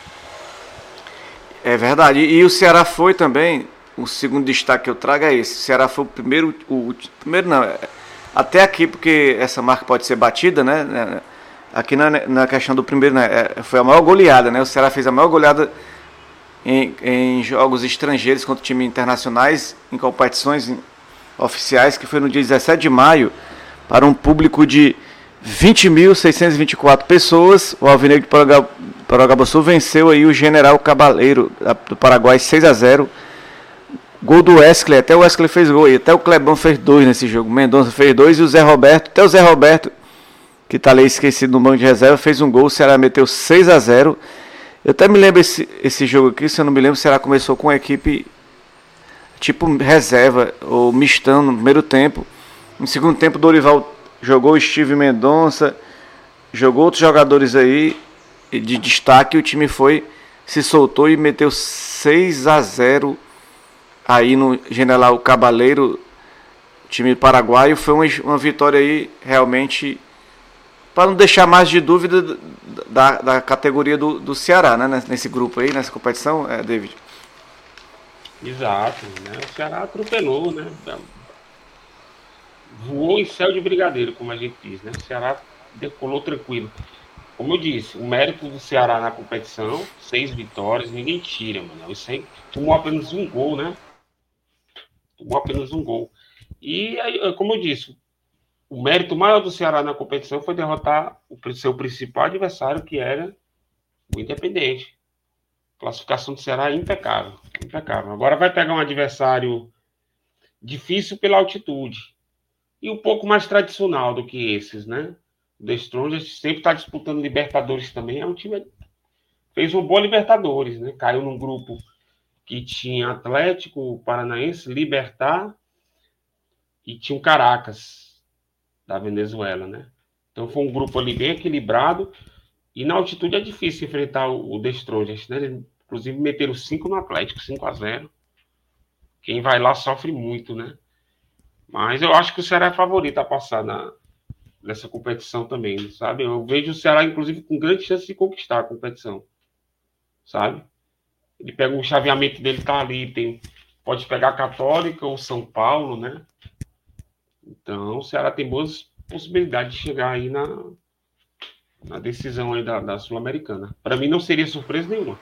É verdade. E o Ceará foi também, o segundo destaque que eu trago é esse. O Ceará foi o primeiro não, até aqui, porque essa marca pode ser batida, né? Aqui na questão do primeiro, né? Foi a maior goleada, né? O Ceará fez a maior goleada em jogos estrangeiros contra times internacionais, em competições oficiais, que foi no dia 17 de maio, para um público de 20.624 pessoas. O Alvinegro de Paraguaçu venceu aí o General Cabaleiro do Paraguai 6-0. Gol do Wesley, até o Wesley fez gol, e até o Clebão fez 2 nesse jogo. Mendonça fez 2 e o Zé Roberto, até o Zé Roberto, que está ali esquecido no banco de reserva, fez um gol. O Ceará meteu 6-0. Eu até me lembro esse jogo aqui, se eu não me lembro, o Ceará começou com a equipe tipo reserva ou mistão no primeiro tempo. No segundo tempo, o Dorival jogou o Steve Mendonça, jogou outros jogadores aí de destaque. O time se soltou e meteu 6-0 aí no General Cabaleiro, time paraguaio. Foi uma vitória aí realmente, para não deixar mais de dúvida da categoria do Ceará, né? Nesse grupo aí, nessa competição, David? Exato, né? O Ceará atropelou, né? Voou em céu de brigadeiro, como a gente diz, né? O Ceará decolou tranquilo. Como eu disse, o mérito do Ceará na competição, 6 vitórias, ninguém tira, mano. Isso aí tomou apenas um gol, né? Tomou apenas um gol. E, aí, como eu disse, o mérito maior do Ceará na competição foi derrotar o seu principal adversário, que era o Independente. A classificação do Ceará é impecável, impecável. Agora vai pegar um adversário difícil pela altitude e um pouco mais tradicional do que esses, né? O The Strongest sempre está disputando Libertadores também. É um time que fez uma boa Libertadores, né? Caiu num grupo que tinha Atlético Paranaense, Libertad e tinha o Caracas da Venezuela, né? Então foi um grupo ali bem equilibrado e na altitude é difícil enfrentar o The Strongest, né? Eles, inclusive meteram 5 no Atlético, 5-0. Quem vai lá sofre muito, né? Mas eu acho que o Ceará é favorito a passar nessa competição também, sabe? Eu vejo o Ceará, inclusive, com grande chance de conquistar a competição, sabe? Ele pega o chaveamento dele, tá ali, pode pegar a Católica ou São Paulo, né? Então, o Ceará tem boas possibilidades de chegar aí na decisão aí da Sul-Americana. Para mim, não seria surpresa nenhuma.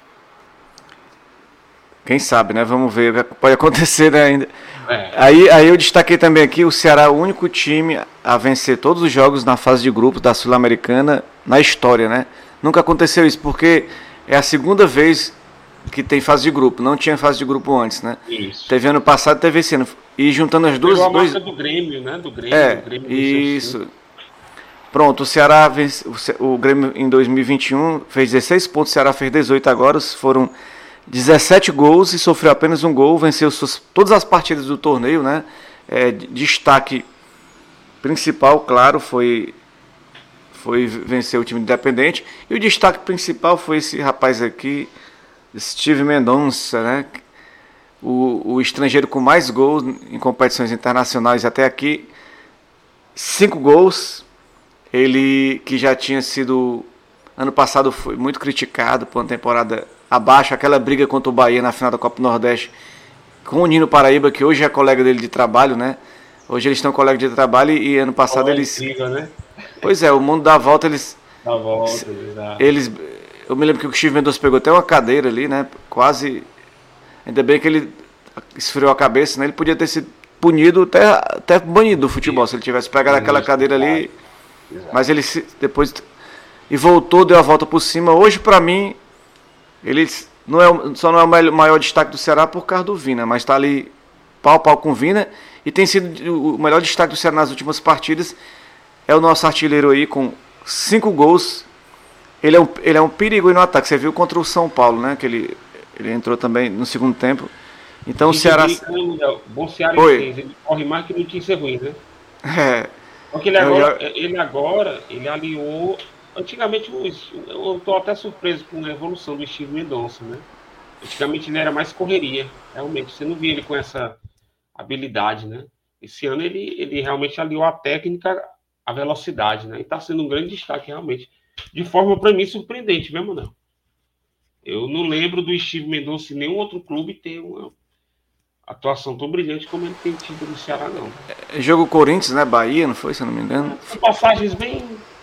Quem sabe, né? Vamos ver o que pode acontecer, né, ainda. É. Aí eu destaquei também aqui o Ceará, é o único time a vencer todos os jogos na fase de grupos da Sul-Americana na história, né? Nunca aconteceu isso, porque é a segunda vez que tem fase de grupo. Não tinha fase de grupo antes, né? Isso. Teve ano passado, teve esse ano. E juntando as duas... A marca do Grêmio, né? Do Grêmio. O Grêmio isso. Pronto, o Ceará o Grêmio em 2021 fez 16 pontos, o Ceará fez 18 agora, foram 17 gols e sofreu apenas um gol, venceu todas as partidas do torneio, né? Destaque principal, claro, foi vencer o time independente. E o destaque principal foi esse rapaz aqui, Steve Mendonça, né? O estrangeiro com mais gols em competições internacionais até aqui, 5 gols. Ele que já tinha sido, ano passado foi muito criticado por uma temporada abaixo, aquela briga contra o Bahia na final da Copa do Nordeste, com o Nino Paraíba, que hoje é colega dele de trabalho, né? Hoje eles estão colegas de trabalho e ano passado eles... Incrível, né? Pois é, o mundo dá a volta, Dá a volta, exato. eles... Eu me lembro que o Steve Mendonça pegou até uma cadeira ali, né? Quase... Ainda bem que ele esfriou a cabeça, né? Ele podia ter sido punido, até banido do futebol, se ele tivesse pegado aquela cadeira ali. Exato. Mas ele depois... E voltou, deu a volta por cima. Hoje, pra mim, ele só não é o maior destaque do Ceará por causa do Vina, mas tá ali pau a pau com o Vina. E tem sido o melhor destaque do Ceará nas últimas partidas. É o nosso artilheiro aí com 5 gols. Ele é um perigo aí no ataque. Você viu contra o São Paulo, né? Que ele entrou também no segundo tempo. Então o Ceará... Bom cearense, ele corre mais que notícia ruim, né? É. Porque ele agora aliou... Antigamente, eu tô até surpreso com a evolução do Steve Mendonça, né? Antigamente ele era mais correria, realmente. Você não via ele com essa habilidade, né? Esse ano ele realmente aliou a técnica à velocidade, né? E tá sendo um grande destaque, realmente. De forma, para mim, surpreendente, mesmo não. Eu não lembro do Steve Mendonça em nenhum outro clube ter uma atuação tão brilhante como ele tem tido no Ceará, não. Jogo Corinthians, né? Bahia, não foi, se eu não me engano? São passagens bem...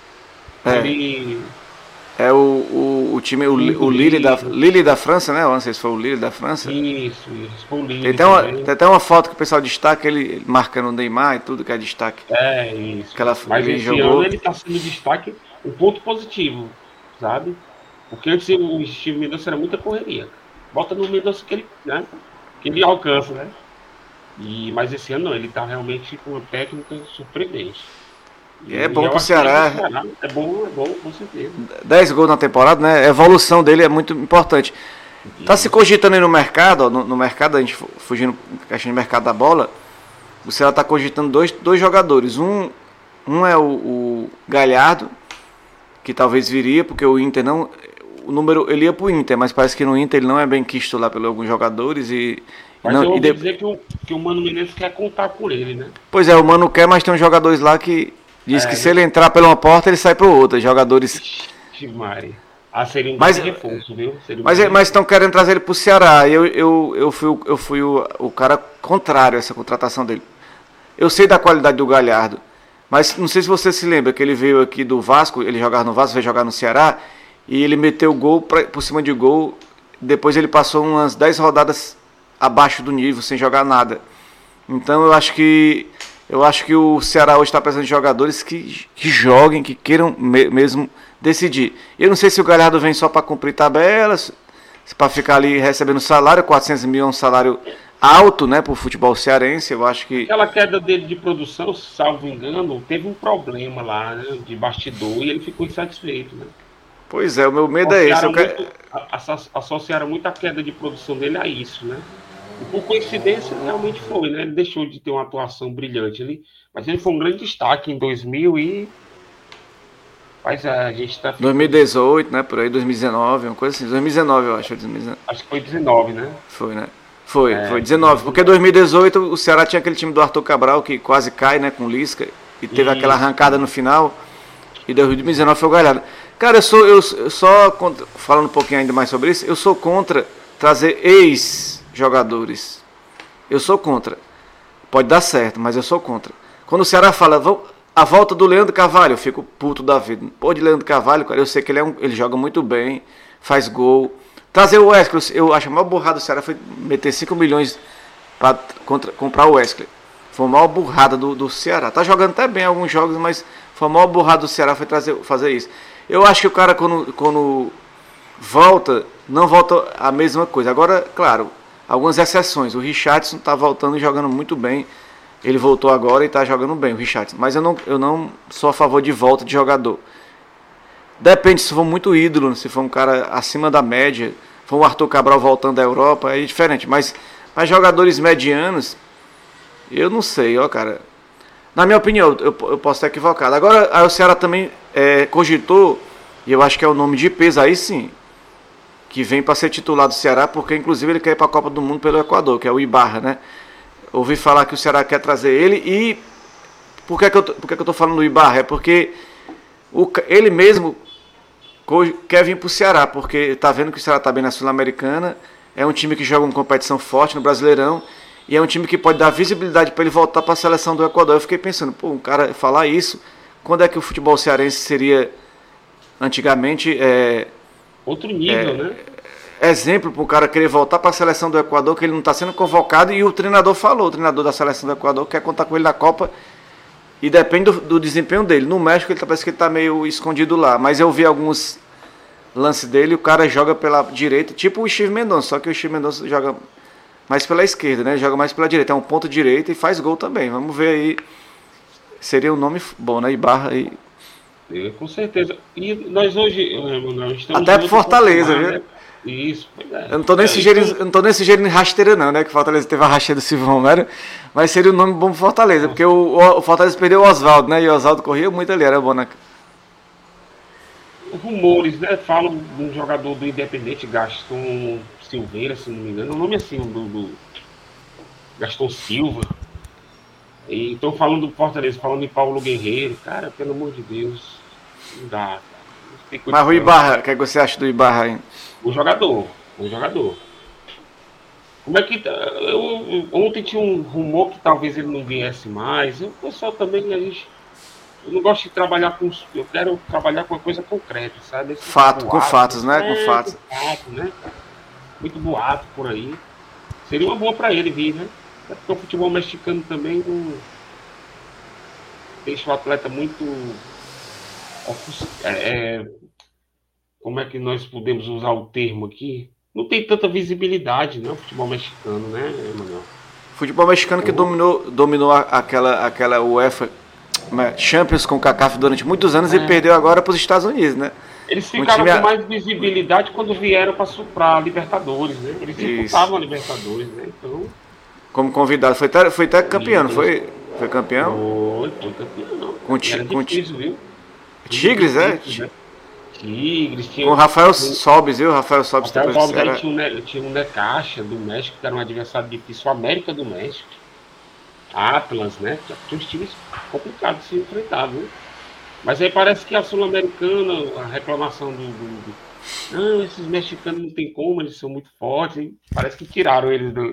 É o time, o Lille da França, né? Eu não sei se foi o Lille da França. Isso, foi o Lille. Tem até uma foto que o pessoal destaca, ele marcando o Neymar e tudo que é destaque. É, isso. Mas esse ano ele tá sendo destaque, um ponto positivo, sabe? Porque antes o Steve Mendonça era muita correria. Bota no Mendonça que ele alcança, né? Mas esse ano não, ele tá realmente com uma técnica surpreendente. É bom pro Ceará. É bom, com certeza. 10 gols na temporada, né? A evolução dele é muito importante. Tá se cogitando aí no mercado, ó, no mercado, a gente fugindo da questão de mercado da bola, o Ceará tá cogitando dois jogadores. Um é o Galhardo, que talvez viria, porque o Inter não... O número, ele ia pro Inter, mas parece que no Inter ele não é bem quisto lá pelos alguns jogadores Mas eu ouvi dizer que o Mano Menezes quer contar com ele, né? Pois é, o Mano quer, mas tem uns jogadores lá que diz que se ele entrar por uma porta, ele sai por outra. Jogadores... Seria um grande reforço, viu? Mas estão querendo trazer ele pro Ceará. Eu fui o cara contrário a essa contratação dele. Eu sei da qualidade do Galhardo, mas não sei se você se lembra que ele veio aqui do Vasco, ele jogava no Vasco, veio jogar no Ceará, e ele meteu gol por cima de gol. Depois ele passou umas 10 rodadas abaixo do nível, sem jogar nada. Então eu acho que o Ceará hoje está precisando de jogadores que joguem, que queiram mesmo decidir. Eu não sei se o Galhardo vem só para cumprir tabelas, para ficar ali recebendo salário. 400 mil é um salário alto, né, para o futebol cearense. Eu acho que... Aquela queda dele de produção, salvo engano, teve um problema lá, né, de bastidor, e ele ficou insatisfeito, né? Pois é, o meu medo é esse. Associaram muito a queda de produção dele a isso, né? E por coincidência, realmente foi, né? Ele deixou de ter uma atuação brilhante ali, mas ele foi um grande destaque em 2000 e... Mas a gente tá... 2018, né? Por aí, 2019, uma coisa assim. 2019, eu acho. 2019. Acho que foi 19, né? Foi, né? Foi 19. Porque 2018 o Ceará tinha aquele time do Arthur Cabral que quase cai, né? Com o Lisca. E teve aquela arrancada no final. E 2019 foi o Galhardo. Cara, eu só falando um pouquinho ainda mais sobre isso, eu sou contra trazer ex-jogadores. Eu sou contra. Pode dar certo, mas eu sou contra. Quando o Ceará fala a volta do Leandro Carvalho, eu fico puto da vida. Pô, de Leandro Carvalho, cara, eu sei que ele joga muito bem, faz gol. Trazer o Wesley, eu acho a maior burrada do Ceará foi meter 5 milhões para comprar o Wesley. Foi a maior burrada do Ceará. Tá jogando até bem alguns jogos, mas foi a maior burrada do Ceará foi fazer isso. Eu acho que o cara quando volta, não volta a mesma coisa. Agora, claro, algumas exceções. O Richarlison tá voltando e jogando muito bem. Ele voltou agora e tá jogando bem, o Richarlison. Mas eu não sou a favor de volta de jogador. Depende se for muito ídolo, se for um cara acima da média, for o Arthur Cabral voltando da Europa, é diferente. Mas jogadores medianos, eu não sei, ó, cara. Na minha opinião, eu posso estar equivocado. Agora, o Ceará também cogitou, e eu acho que é o nome de peso, aí sim, que vem para ser titular do Ceará, porque inclusive ele quer ir para a Copa do Mundo pelo Equador, que é o Ibarra, né? Ouvi falar que o Ceará quer trazer ele, e por que eu estou falando do Ibarra? É porque ele mesmo quer vir para o Ceará, porque está vendo que o Ceará está bem na Sul-Americana, é um time que joga uma competição forte no Brasileirão, e é um time que pode dar visibilidade para ele voltar para a seleção do Equador. Eu fiquei pensando, pô, um cara falar isso, quando é que o futebol cearense seria, antigamente, Outro nível, né? exemplo para o cara querer voltar para a seleção do Equador, que ele não está sendo convocado, e o treinador falou, o treinador da seleção do Equador quer contar com ele na Copa, e depende do desempenho dele. No México, parece que ele está meio escondido lá, mas eu vi alguns lances dele, o cara joga pela direita, tipo o Steve Mendonça, só que o Steve Mendonça joga mais pela esquerda, né? Joga mais pela direita, é um ponto direita e faz gol também. Vamos ver aí, seria um nome bom, né? Ibarra aí. Com certeza. E nós hoje, Manuel, estamos até pro Fortaleza, viu? Né? Isso, pois é. Eu não tô nem sugerindo rasteira não, né? Que o Fortaleza teve a rasteira do Silvio Romero, mas seria um nome bom pro Fortaleza, porque o Fortaleza perdeu o Oswaldo, né? E o Oswaldo corria muito ali, era bom, né? Rumores, né? Falam de um jogador do Independente, Gaston Silveira, se não me engano, o nome assim, do Gaston Silva. E estão falando do Fortaleza, falando em Paulo Guerreiro. Cara, pelo amor de Deus, não dá. Mas o Ibarra, o que você acha do Ibarra aí? O jogador. Como é que. Ontem tinha um rumor que talvez ele não viesse mais. O pessoal também, eu não gosto de trabalhar com. Eu quero trabalhar com uma coisa concreta, sabe? Com fatos, né? Com fatos. Com fato, né? Muito boato por aí. Seria uma boa para ele vir, né? É porque o futebol mexicano também não deixa o atleta muito. Como é que nós podemos usar o termo aqui? Não tem tanta visibilidade, né? O futebol mexicano, né, Emanuel? Futebol mexicano que dominou aquela UEFA Champions com o CACAF durante muitos anos e perdeu agora para os Estados Unidos, né? Eles ficaram com mais visibilidade quando vieram para a Libertadores, né? Eles disputavam a Libertadores, né? Então... Como convidado, foi até campeão, não foi? Foi campeão? Foi campeão, não. Com difícil, viu? Tigres, né? Tigres, tinha... Com o Rafael Sobis, viu? Rafael Sobis depois era... tinha um Necaxa do México, que era um adversário difícil, o América do México. Atlas, né? Tinha uns times complicados de se enfrentar, viu? Mas aí parece que a Sul-Americana, a reclamação não, esses mexicanos não tem como, eles são muito fortes, hein? Parece que tiraram eles do...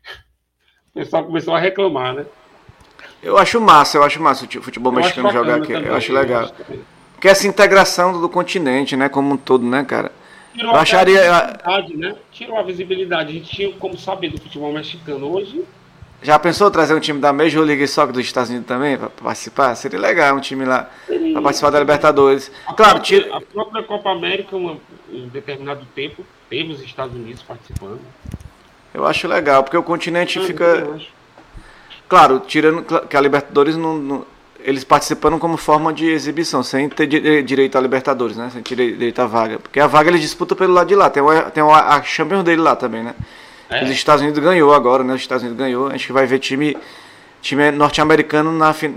O pessoal começou a reclamar, né? Eu acho massa o futebol mexicano jogar aqui. Eu acho legal. Porque essa integração do continente, né? Como um todo, né, cara? Tirou a visibilidade, né? Tirou a visibilidade. A gente tinha como saber do futebol mexicano hoje. Já pensou trazer um time da Major League Soccer dos Estados Unidos também para participar? Seria legal um time lá para participar da Libertadores. A própria Copa América, em determinado tempo, teve os Estados Unidos participando. Eu acho legal, porque o continente fica... Claro, tirando que a Libertadores eles participando como forma de exibição, sem ter direito à Libertadores, né? Sem ter direito à vaga. Porque a vaga eles disputam pelo lado de lá. Tem a Champions dele lá também, né? Os Estados Unidos ganhou agora, né? Os Estados Unidos ganhou. Acho que vai ver time norte-americano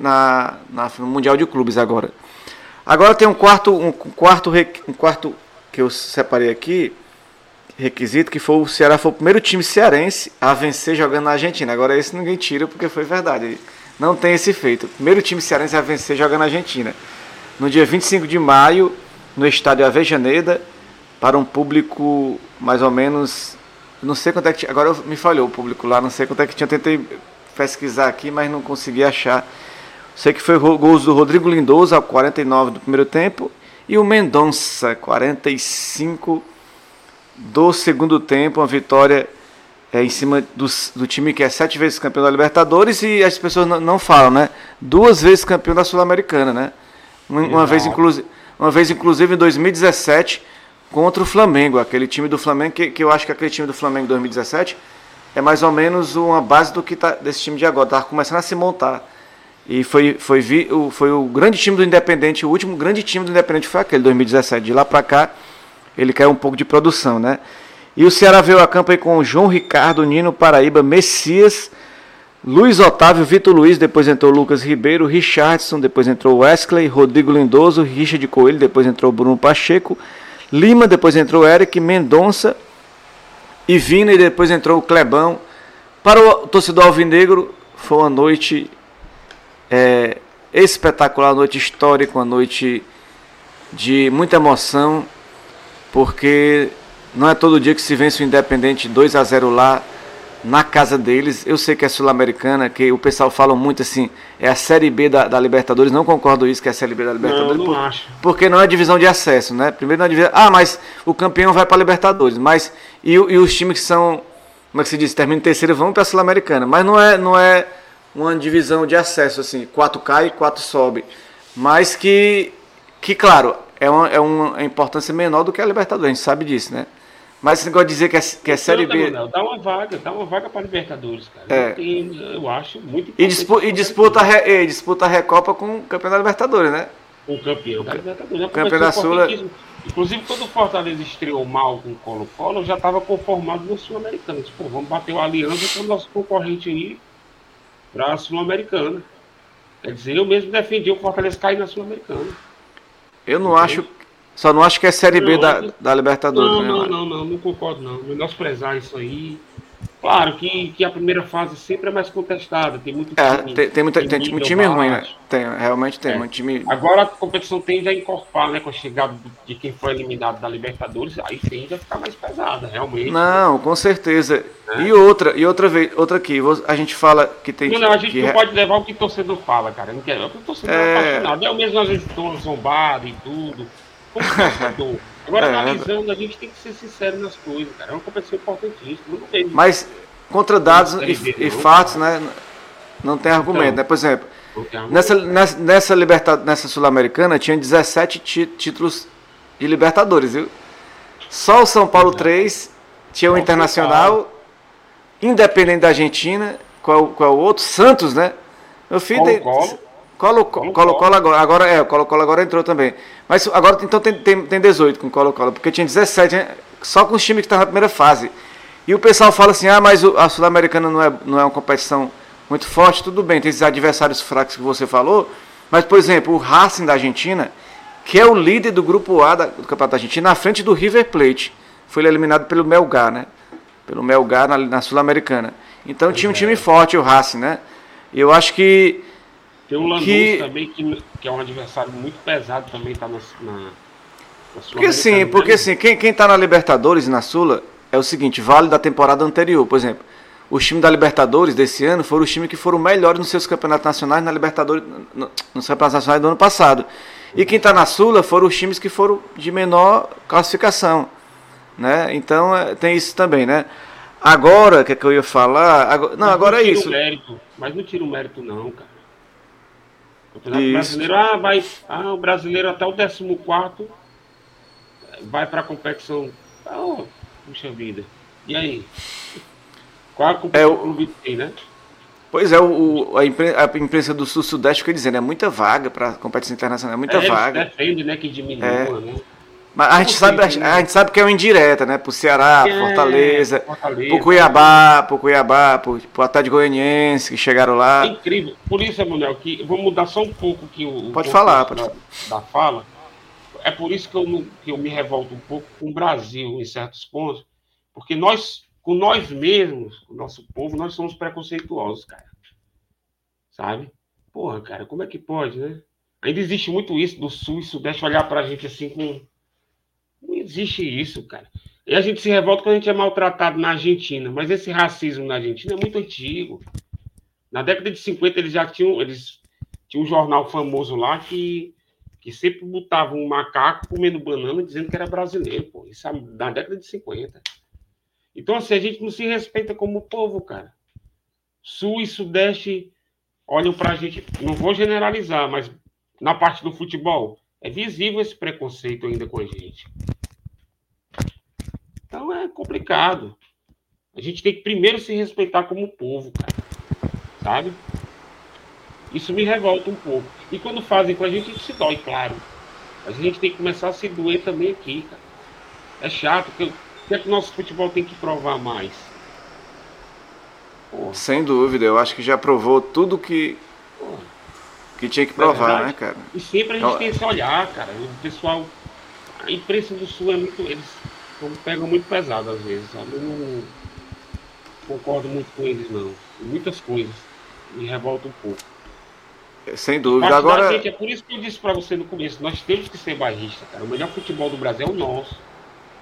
no Mundial de Clubes agora. Agora tem um quarto que eu separei aqui, requisito, que foi o Ceará foi o primeiro time cearense a vencer jogando na Argentina. Agora esse ninguém tira porque foi verdade. Não tem esse feito. O primeiro time cearense a vencer jogando na Argentina. No dia 25 de maio, no estádio Avejaneda, para um público mais ou menos... Não sei quanto é que tinha... Agora me falhou o público lá, não sei quanto é que tinha. Tentei pesquisar aqui, mas não consegui achar. Sei que foi gols do Rodrigo Lindoso, ao 49 do primeiro tempo, e o Mendonça, 45 do segundo tempo, uma vitória em cima do time que é 7 vezes campeão da Libertadores, e as pessoas não falam, né? 2 vezes campeão da Sul-Americana, né? Uma vez, inclusive, em 2017, contra o Flamengo, aquele time do Flamengo, que eu acho que aquele time do Flamengo de 2017 é mais ou menos uma base do que desse time de agora, está começando a se montar. E foi o grande time do Independente, o último grande time do Independente foi aquele, 2017. De lá para cá, ele caiu um pouco de produção, né? E o Ceará veio a campo aí com o João Ricardo, Nino Paraíba, Messias, Luiz Otávio, Vitor Luiz, depois entrou Lucas Ribeiro, Richardson, depois entrou Wesley, Rodrigo Lindoso, Richard Coelho, depois entrou Bruno Pacheco, Lima, depois entrou Eric, Mendonça e Vina, e depois entrou o Clebão. Para o torcedor alvinegro, foi uma noite espetacular, uma noite histórica, uma noite de muita emoção, porque não é todo dia que se vence o Independente 2-0 lá na casa deles. Eu sei que é Sul-Americana, que o pessoal fala muito assim, é a Série B da Libertadores. Não concordo isso que é a Série B da Libertadores. Não acho. Porque não é divisão de acesso, né? Primeiro não é divisão. Mas o campeão vai para a Libertadores. Mas e os times que são, como é que se diz, termina em terceiro vão para a Sul-Americana. Mas não é uma divisão de acesso assim, 4 cai e 4 sobe. Mas que claro, é uma importância menor do que a Libertadores, a gente sabe disso, né? Mas esse negócio de dizer que é Série B. Manuel, dá uma vaga para Libertadores, cara. Eu acho muito importante. E disputa a Recopa com o campeão da Libertadores, né? Com o campeão da Libertadores. O campeão da Sula. Inclusive, quando o Fortaleza estreou mal com o Colo-Colo, eu já estava conformado no Sul-Americano. Pô, vamos bater o Aliança com o nosso concorrente aí para a Sul-Americana. Quer dizer, eu mesmo defendi o Fortaleza cair na Sul-Americana. Eu não acho. Só não acho que é Série B da Libertadores. Não concordo não. Menosprezar isso aí. Claro que a primeira fase sempre é mais contestada. Tem muito time. Tem muito time ruim, né? Realmente tem. Muito time... Agora a competição tende a encorpar, né? Com a chegada de quem foi eliminado da Libertadores, aí tende a ficar mais pesada, realmente. Não, com certeza. E outra aqui, a gente fala que tem. Não, a gente não pode levar o que o torcedor fala, cara. Não quer. O torcedor é apaixonado. Eu mesmo às vezes estou zombado e tudo. Como torcedor. Agora, analisando, a gente tem que ser sincero nas coisas, cara. É uma competição importantíssima. Mas, contra dados e fatos, né? Não tem argumento, né? Por exemplo, nessa Sul-Americana tinha 17 títulos de Libertadores, viu? Só o São Paulo 3, tinha o Internacional, Independente da Argentina, qual é o outro? Santos, né? Meu filho Colo-Colo agora. O Colo-Colo agora entrou também. Mas agora então tem 18 com o Colo-Colo, porque tinha 17, né? Só com os times que estavam na primeira fase. E o pessoal fala assim, mas a Sul-Americana não é uma competição muito forte, tudo bem, tem esses adversários fracos que você falou, mas, por exemplo, o Racing da Argentina, que é o líder do grupo A do Campeonato da Argentina, na frente do River Plate, foi eliminado pelo Melgar, né? Pelo Melgar na Sul-Americana. Então tinha um time forte, o Racing, né? E eu acho que tem o Lanús também, que é um adversário muito pesado, também está na Sul-Americana. Porque assim, quem está na Libertadores e na Sula é o seguinte, vale da temporada anterior. Por exemplo, os times da Libertadores desse ano foram os times que foram melhores nos seus campeonatos nacionais na Libertadores, nos campeonatos nacionais do ano passado. E quem está na Sula foram os times que foram de menor classificação, né? Então tem isso também, né? Agora, o que eu ia falar? Agora é isso. Mas não tira o mérito não, cara. O brasileiro, o brasileiro até o 14º vai para a competição. Puxa vida. E aí? Qual a competição que o clube tem, né? Pois é, a imprensa do Sul-Sudeste fica dizendo, é muita vaga para competição internacional, é muita vaga. Defende, né, que diminua, né? Mas a gente sabe que é uma indireta, né? Pro Ceará, pro Fortaleza, pro Cuiabá, pro Atlético Goianiense, que chegaram lá. É incrível. Por isso, Emanuel, que vou mudar só um pouco que pode falar. Da fala. É por isso que eu me revolto um pouco com o Brasil, em certos pontos, porque com nós mesmos, com o nosso povo, nós somos preconceituosos, cara. Sabe? Porra, cara, como é que pode, né? Ainda existe muito isso do Sul e Sudeste olhar pra gente assim com... Não existe isso, cara. E a gente se revolta quando a gente é maltratado na Argentina, mas esse racismo na Argentina é muito antigo. Na década de 50 eles tinham um jornal famoso lá que sempre botava um macaco comendo banana dizendo que era brasileiro, pô. Isso na década de 50. Então, assim, a gente não se respeita como povo, cara. Sul e Sudeste olham pra gente, não vou generalizar, mas na parte do futebol, é visível esse preconceito ainda com a gente. Então é complicado. A gente tem que primeiro se respeitar como povo, cara. Sabe? Isso me revolta um pouco. E quando fazem com a gente se dói, claro. Mas a gente tem que começar a se doer também aqui, cara. É chato, porque o que é que o nosso futebol tem que provar mais? Porra. Sem dúvida, eu acho que já provou tudo que tinha que provar, né, cara? E sempre a gente tem esse olhar, cara. O pessoal, a imprensa do Sul eles pegam muito pesado às vezes, sabe? Eu não concordo muito com eles, não. Muitas coisas me revoltam um pouco. Sem dúvida. Agora, gente, é por isso que eu disse pra você no começo, nós temos que ser bairristas, cara. O melhor futebol do Brasil é o nosso.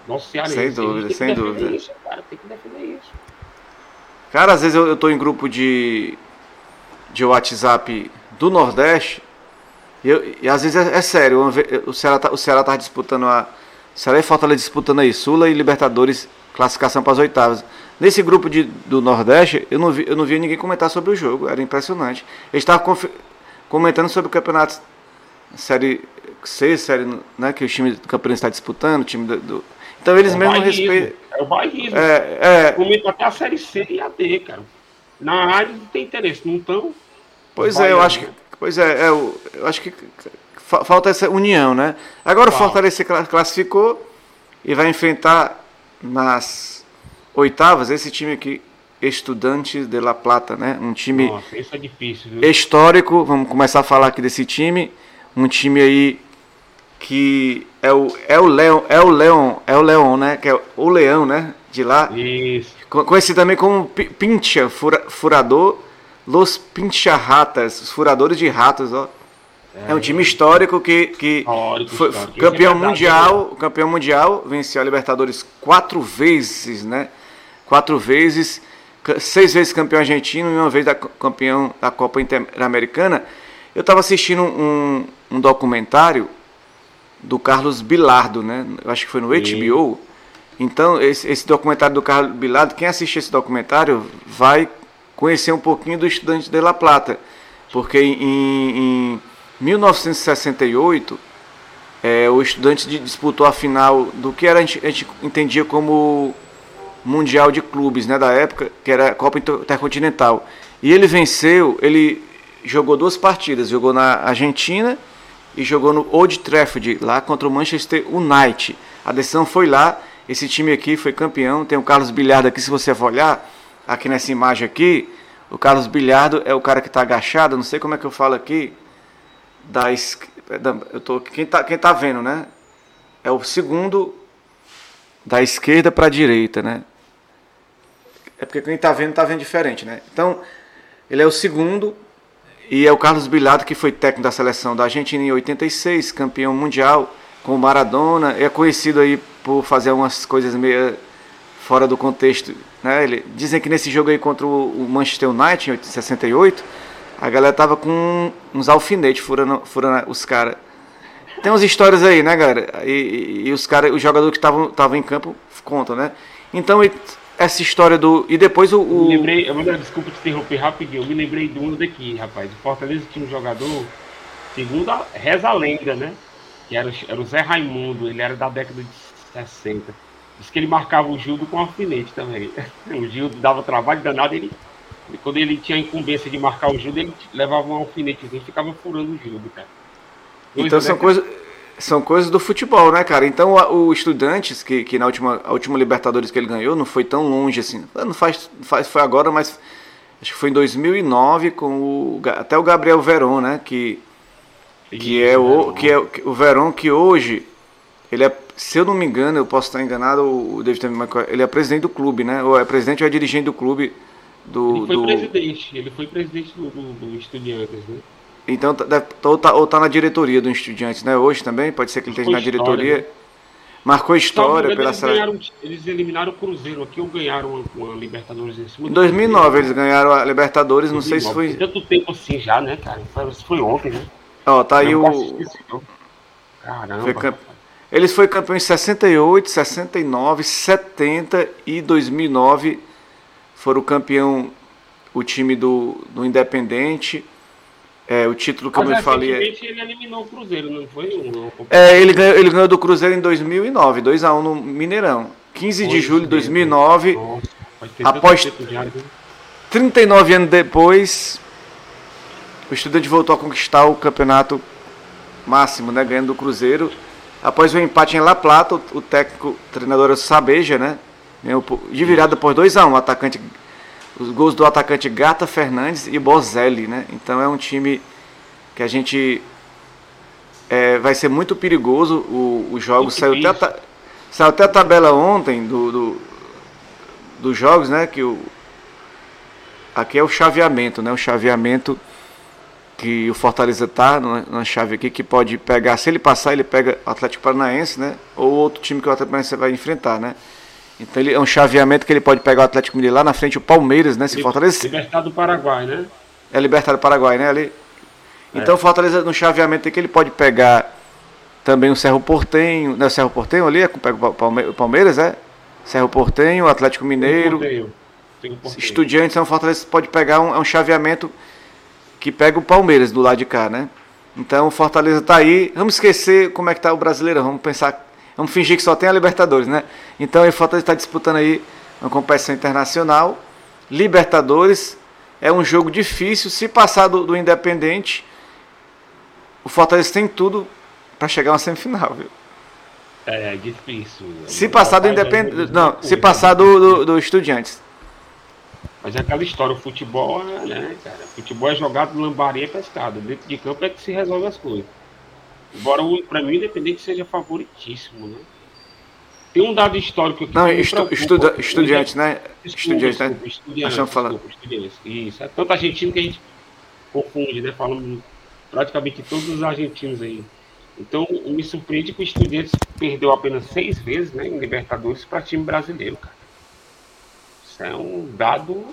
Nosso cearense. Sem dúvida, sem dúvida. Isso, cara, tem que defender isso. Cara, às vezes eu tô em grupo de WhatsApp do Nordeste e às vezes é sério. O Ceará tá disputando Ceará e Fortaleza disputando aí Sula e Libertadores, classificação para as oitavas. Nesse grupo do Nordeste, eu não via ninguém comentar sobre o jogo, era impressionante. Eles estavam comentando sobre o campeonato Série C, né, que o time do Campeonato está disputando, o time Então eles mesmos respeitam. É o bairrismo. Comenta até a Série C e a D, cara. Na área não tem interesse, não estão. Pois é, eu acho que. Pois é, eu acho que falta essa união, né? Agora o Fortaleza classificou e vai enfrentar nas oitavas esse time aqui, Estudantes de La Plata, né? Um time isso é difícil, viu? Histórico. Vamos começar a falar aqui desse time. Um time aí que é o Leão, né? Que é o Leão, né? De lá. Isso. Conhecido também como Pincha, furador, Los Pincha-Ratas, os furadores de ratos, ó. É um time histórico que foi campeão mundial, venceu a Libertadores 4 vezes, né? 4 vezes, 6 vezes campeão argentino e uma vez campeão da Copa Interamericana. Eu estava assistindo um documentário do Carlos Bilardo, né? Eu acho que foi no HBO. Então, esse documentário do Carlos Bilardo, quem assistir esse documentário vai conhecer um pouquinho do Estudante de La Plata, porque em 1968, o Estudante disputou a final do que a gente entendia como Mundial de Clubes, né, da época, que era a Copa Intercontinental. E ele venceu, ele jogou 2 partidas, jogou na Argentina e jogou no Old Trafford, lá contra o Manchester United. A decisão foi lá, esse time aqui foi campeão, tem o Carlos Bilhardo aqui, se você for olhar, aqui nessa imagem aqui, o Carlos Bilhardo é o cara que está agachado, não sei como é que eu falo aqui, quem tá vendo, né? É o segundo da esquerda para a direita, né? É porque quem tá vendo diferente, né? Então, ele é o segundo e é o Carlos Bilhardo, que foi técnico da seleção da Argentina em 86, campeão mundial com o Maradona, é conhecido aí por fazer algumas coisas meio fora do contexto, né? Dizem que nesse jogo aí contra o Manchester United em 68, a galera tava com uns alfinetes furando os caras. Tem umas histórias aí, né, galera? E os jogadores que estavam em campo contam, né? Então, essa história do... E depois Me lembrei, desculpa te interromper rapidinho, eu me lembrei de um daqui, rapaz. O Fortaleza tinha um jogador, segundo reza a lenda, né? Que era o Zé Raimundo, ele era da década de 60. Diz que ele marcava o Gildo com alfinete também. O Gildo dava trabalho danado, quando ele tinha a incumbência de marcar o Gildo, ele levava um alfinetezinho e ficava furando o Gildo, cara. Então são coisas do futebol, né, cara? Então o Estudantes, que na última Libertadores que ele ganhou, não foi tão longe assim. Foi agora, mas acho que foi em 2009 com até o Gabriel Veron, né? Que é o Veron, que hoje ele é, se eu não me engano, eu posso estar enganado, o David também, ele é presidente do clube, né? Ou é presidente ou é dirigente do clube Ele foi presidente do Estudiantes, né? Então, ou tá na diretoria do Estudiantes, né? Hoje também, pode ser que ele esteja na diretoria. Né? Marcou história pela seleção. Eles eliminaram o Cruzeiro aqui ou ganharam uma Libertadores em cima. Em 2009 eles ganharam a Libertadores, 2009. Não sei se foi... Tem tanto tempo assim já, né, cara? Foi ontem, né? Ó, tá aí o... Caramba. Eles foram campeões em 68, 69, 70 e 2009. Foram campeão o time do Independente. O título que eu falei. Ele eliminou o Cruzeiro, não foi? Ele ganhou do Cruzeiro em 2009, 2-1 no Mineirão. 15 de julho de 2009. Nossa, após 39 anos depois, o Estudante voltou a conquistar o campeonato máximo, né, ganhando do Cruzeiro. Após o empate em La Plata, o treinador era o Sabeja, né? Ganhou de virada por 2-1. Os gols do atacante Gata Fernandes e Bozelli, né? Então é um time que a gente vai ser muito perigoso. O jogo saiu até a tabela ontem dos jogos, né? Que aqui é o chaveamento, né? O chaveamento que o Fortaleza tá numa chave aqui que pode pegar, se ele passar, ele pega o Atlético Paranaense, né? Ou outro time que o Atlético Paranaense vai enfrentar, né? Então ele é um chaveamento que ele pode pegar o Atlético Mineiro lá na frente, o Palmeiras, né? Se Fortaleza... Libertad do Paraguai, né? É Libertad do Paraguai, né? Ali... Então o Fortaleza no chaveamento aqui ele pode pegar também o Cerro Porteño, né? O Cerro Porteño ali, pega o Palmeiras, é? Cerro Porteño, o Atlético Mineiro, Estudiantes, então o Fortaleza pode pegar é um chaveamento que pega o Palmeiras do lado de cá, né? Então o Fortaleza tá aí. Vamos esquecer como é que tá o Brasileirão. Vamos pensar, vamos fingir que só tem a Libertadores, né? Então o Fortaleza está disputando aí uma competição internacional. Libertadores é um jogo difícil. Se passar do Independente, o Fortaleza tem tudo para chegar a uma semifinal, viu? É difícil. Se passar do Independente, não, se passar do Estudiantes. Mas é aquela história, o futebol, né, cara? O futebol é jogado, lambaria e pescado. Dentro de campo é que se resolve as coisas. Embora, para mim, o Independente seja favoritíssimo, né? Tem um dado histórico aqui. Não, Estudiantes, né? Estudiantes, né? Estudiantes. Isso. É tanto argentino que a gente confunde, né? Falando praticamente todos os argentinos aí. Então, me surpreende que o Estudiantes perdeu apenas 6 vezes, né, em Libertadores para time brasileiro, cara. Isso é um dado.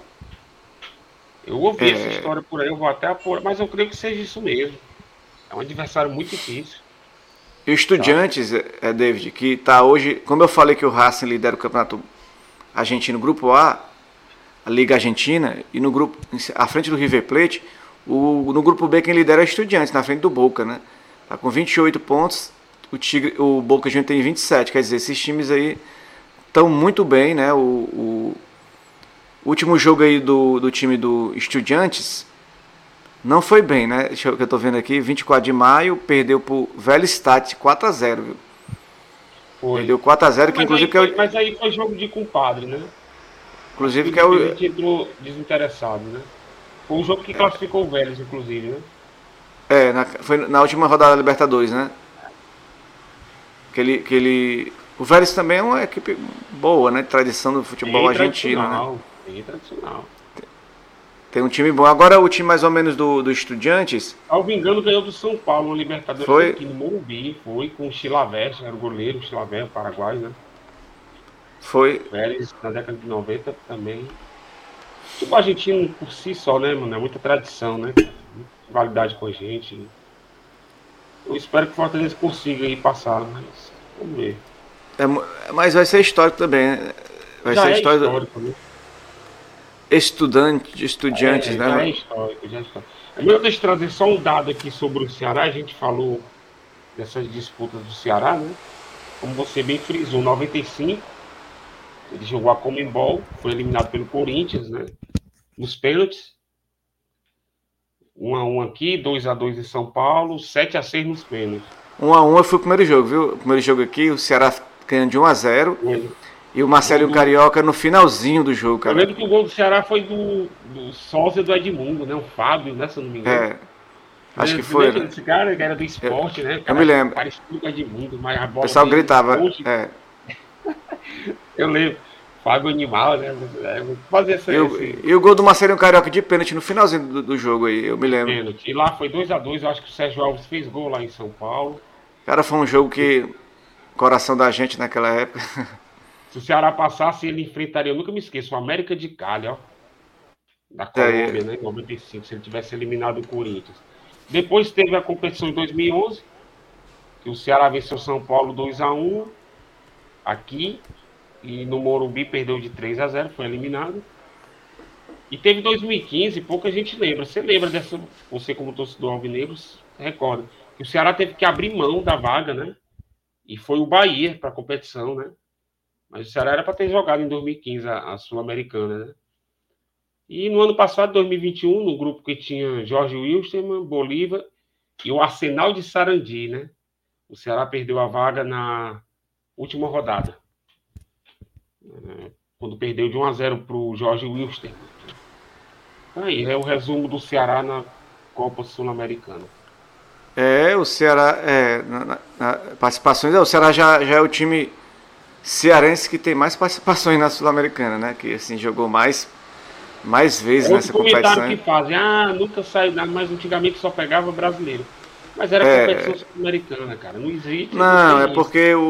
Eu ouvi essa história por aí, eu vou até apurar, mas eu creio que seja isso mesmo. É um adversário muito difícil. E o Estudiantes, David, que está hoje, como eu falei que o Racing lidera o campeonato argentino, Grupo A, a Liga Argentina, e no grupo, à frente do River Plate, no Grupo B quem lidera é o Estudiantes, na frente do Boca, né? Tá com 28 pontos, o Boca Juniors tem 27, quer dizer, esses times aí estão muito bem, né? O último jogo aí do time do Estudiantes não foi bem, né? Deixa eu, que eu tô vendo aqui, 24 de maio, perdeu pro Velestat 4-0, viu? Foi. Perdeu 4-0, que inclusive... Mas aí foi jogo de compadre, né? Inclusive que é o... A gente entrou desinteressado, né? Foi um jogo que classificou o Vélez, inclusive, né? Foi na última rodada da Libertadores, né? O Vélez também é uma equipe boa, né? De tradição do futebol argentino, né? Bem tradicional. Tem um time bom. Agora o time mais ou menos do Estudiantes... Salvo engano, ganhou do São Paulo, no Libertadores foi? Aqui no Morumbi. Foi com o Chilaver, era o goleiro, o Chilaver, o Paraguai, né? Foi. Vélez, na década de 90 também. O futebol argentino por si só, né, mano? É muita tradição, né? Muita rivalidade com a gente. Eu espero que o Fortaleza consiga ir passar, mas vamos ver. Mas vai ser histórico também, né? Vai já ser histórico, né? Estudiantes, né? Já é histórico. É melhor deixa eu trazer só um dado aqui sobre o Ceará. A gente falou dessas disputas do Ceará, né? Como você bem frisou, 95, ele jogou a Conmebol, foi eliminado pelo Corinthians, né? Nos pênaltis. 1-1 aqui, 2-2 em São Paulo, 7-6 nos pênaltis. 1-1 foi o primeiro jogo, viu? O primeiro jogo aqui, o Ceará ganhando de 1-0. E o Marcelo Carioca no finalzinho do jogo, cara. Eu lembro que o gol do Ceará foi do sósia do Edmundo, né? O Fábio, né? Se eu não me engano. Acho que foi. Né? Esse cara que era do esporte, né? Eu me lembro. Parecido com o Edmundo, mas a bola. O pessoal gritava. Eu lembro. Fábio Animal, né? Fazer essa, e o gol do Marcelo Carioca de pênalti no finalzinho do jogo aí, eu me lembro. Pênalti. E lá foi 2-2, eu acho que o Sérgio Alves fez gol lá em São Paulo. Cara, foi um jogo que. Coração da gente naquela época. Se o Ceará passasse, ele enfrentaria, eu nunca me esqueço, o América de Cali, ó. Da Colômbia, né? Em 95, se ele tivesse eliminado o Corinthians. Depois teve a competição em 2011, que o Ceará venceu o São Paulo 2-1 aqui. E no Morumbi perdeu de 3-0, foi eliminado. E teve 2015, pouca gente lembra. Você lembra dessa, você como torcedor alvinegro, recorda, que o Ceará teve que abrir mão da vaga, né? E foi o Bahia para a competição, né? Mas o Ceará era para ter jogado em 2015 a Sul-Americana, né? E no ano passado, 2021, no grupo que tinha Jorge Wilstermann, Bolívar e o Arsenal de Sarandi, né? O Ceará perdeu a vaga na última rodada. Quando perdeu de 1-0 para o Jorge Wilstermann. Aí é o resumo do Ceará na Copa Sul-Americana. O Ceará, na participações, o Ceará já é o time cearense que tem mais participações na Sul-Americana, né? Que assim jogou mais mais vezes É outro nessa comentário competição. que fazem, nunca saiu nada, mas antigamente só pegava brasileiro. Mas era É, competição sul-americana, cara. Não existe, não não, é tem isso. porque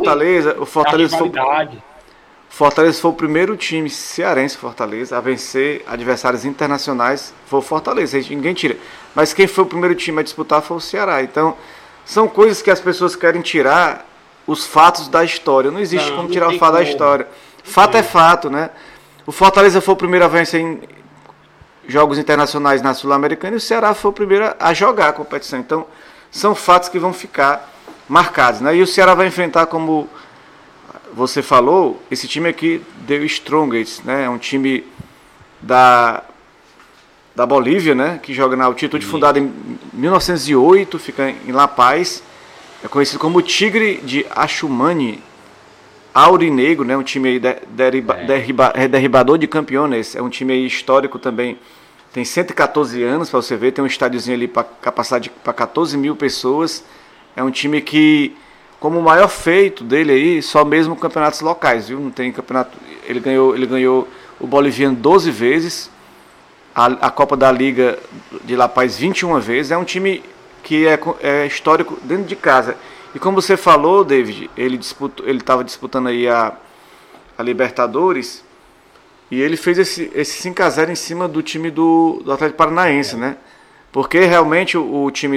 o A Fortaleza foi, rivalidade. Fortaleza foi o primeiro time cearense, Fortaleza, a vencer adversários internacionais. Foi o Fortaleza, ninguém tira. Mas quem foi o primeiro time a disputar foi o Ceará. Então, são coisas que as pessoas querem tirar os fatos da história. Não existe Não, como não tirar o tem fato da como. história. Não Fato é tem. fato, né? O Fortaleza foi o primeiro a vencer em jogos internacionais na Sul-Americana e o Ceará foi o primeiro a jogar a competição. Então, são fatos que vão ficar marcados, né? E o Ceará vai enfrentar, como você falou, esse time aqui, The Strongest, né? É um time da, da Bolívia, né? Que joga na altitude, fundada Isso. em 1908, fica em La Paz. É conhecido como Tigre de Achumani, Aurinegro, né? Um time aí É. derribador de campeões. É um time aí histórico também. Tem 114 anos, para você ver. Tem um estádiozinho ali para capacidade para 14 mil pessoas. É um time que, como o maior feito dele aí, só mesmo campeonatos locais, viu? Não tem campeonato. Ele ganhou o Boliviano 12 vezes, a Copa da Liga de La Paz 21 vezes. É um time que é histórico dentro de casa. E como você falou, David, ele estava disputando aí a Libertadores e ele fez esse 5-0 em cima do time do Atlético Paranaense, né? Porque realmente o time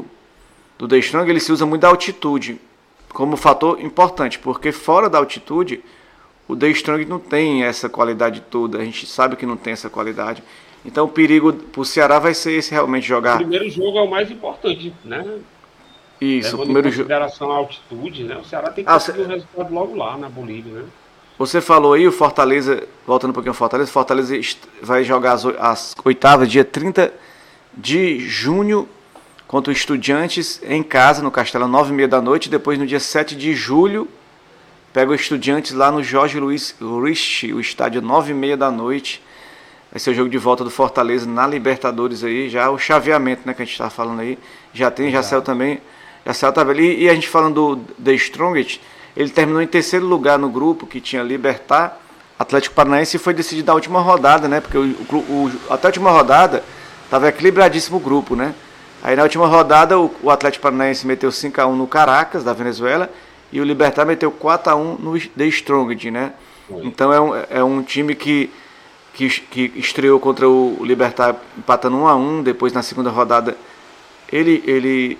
do The Strong ele se usa muito da altitude como fator importante, porque fora da altitude o The Strong não tem essa qualidade toda, a gente sabe que não tem essa qualidade. Então o perigo pro Ceará vai ser esse realmente O jogar primeiro jogo é o mais importante, né? isso, o Levando em primeiro jogo. consideração a altitude, né? O Ceará tem que Ah, conseguir o resultado logo lá na Bolívia, né? você falou aí, o Fortaleza, voltando um pouquinho ao Fortaleza vai jogar as oitavas dia 30 de junho contra o Estudiantes em casa, no Castelão, 9h30 da noite. Depois, no dia 7 de julho, pega o Estudiantes lá no Jorge Luiz Rich, o estádio, 9h30 da noite. Vai ser o jogo de volta do Fortaleza na Libertadores aí, já o chaveamento, né, que a gente estava falando aí. Já saiu Exato. também, já saiu a tabela. E a gente falando do The Strongest, ele terminou em terceiro lugar no grupo, que tinha Libertad, Atlético Paranaense, e foi decidido na última rodada, né, porque até a última rodada estava equilibradíssimo o grupo, né. Aí na última rodada o Atlético Paranaense meteu 5-1 no Caracas, da Venezuela, e o Libertad meteu 4-1 no The Strongest, né. Foi. Então é um time que estreou contra o Libertad empatando 1-1, depois na segunda rodada ele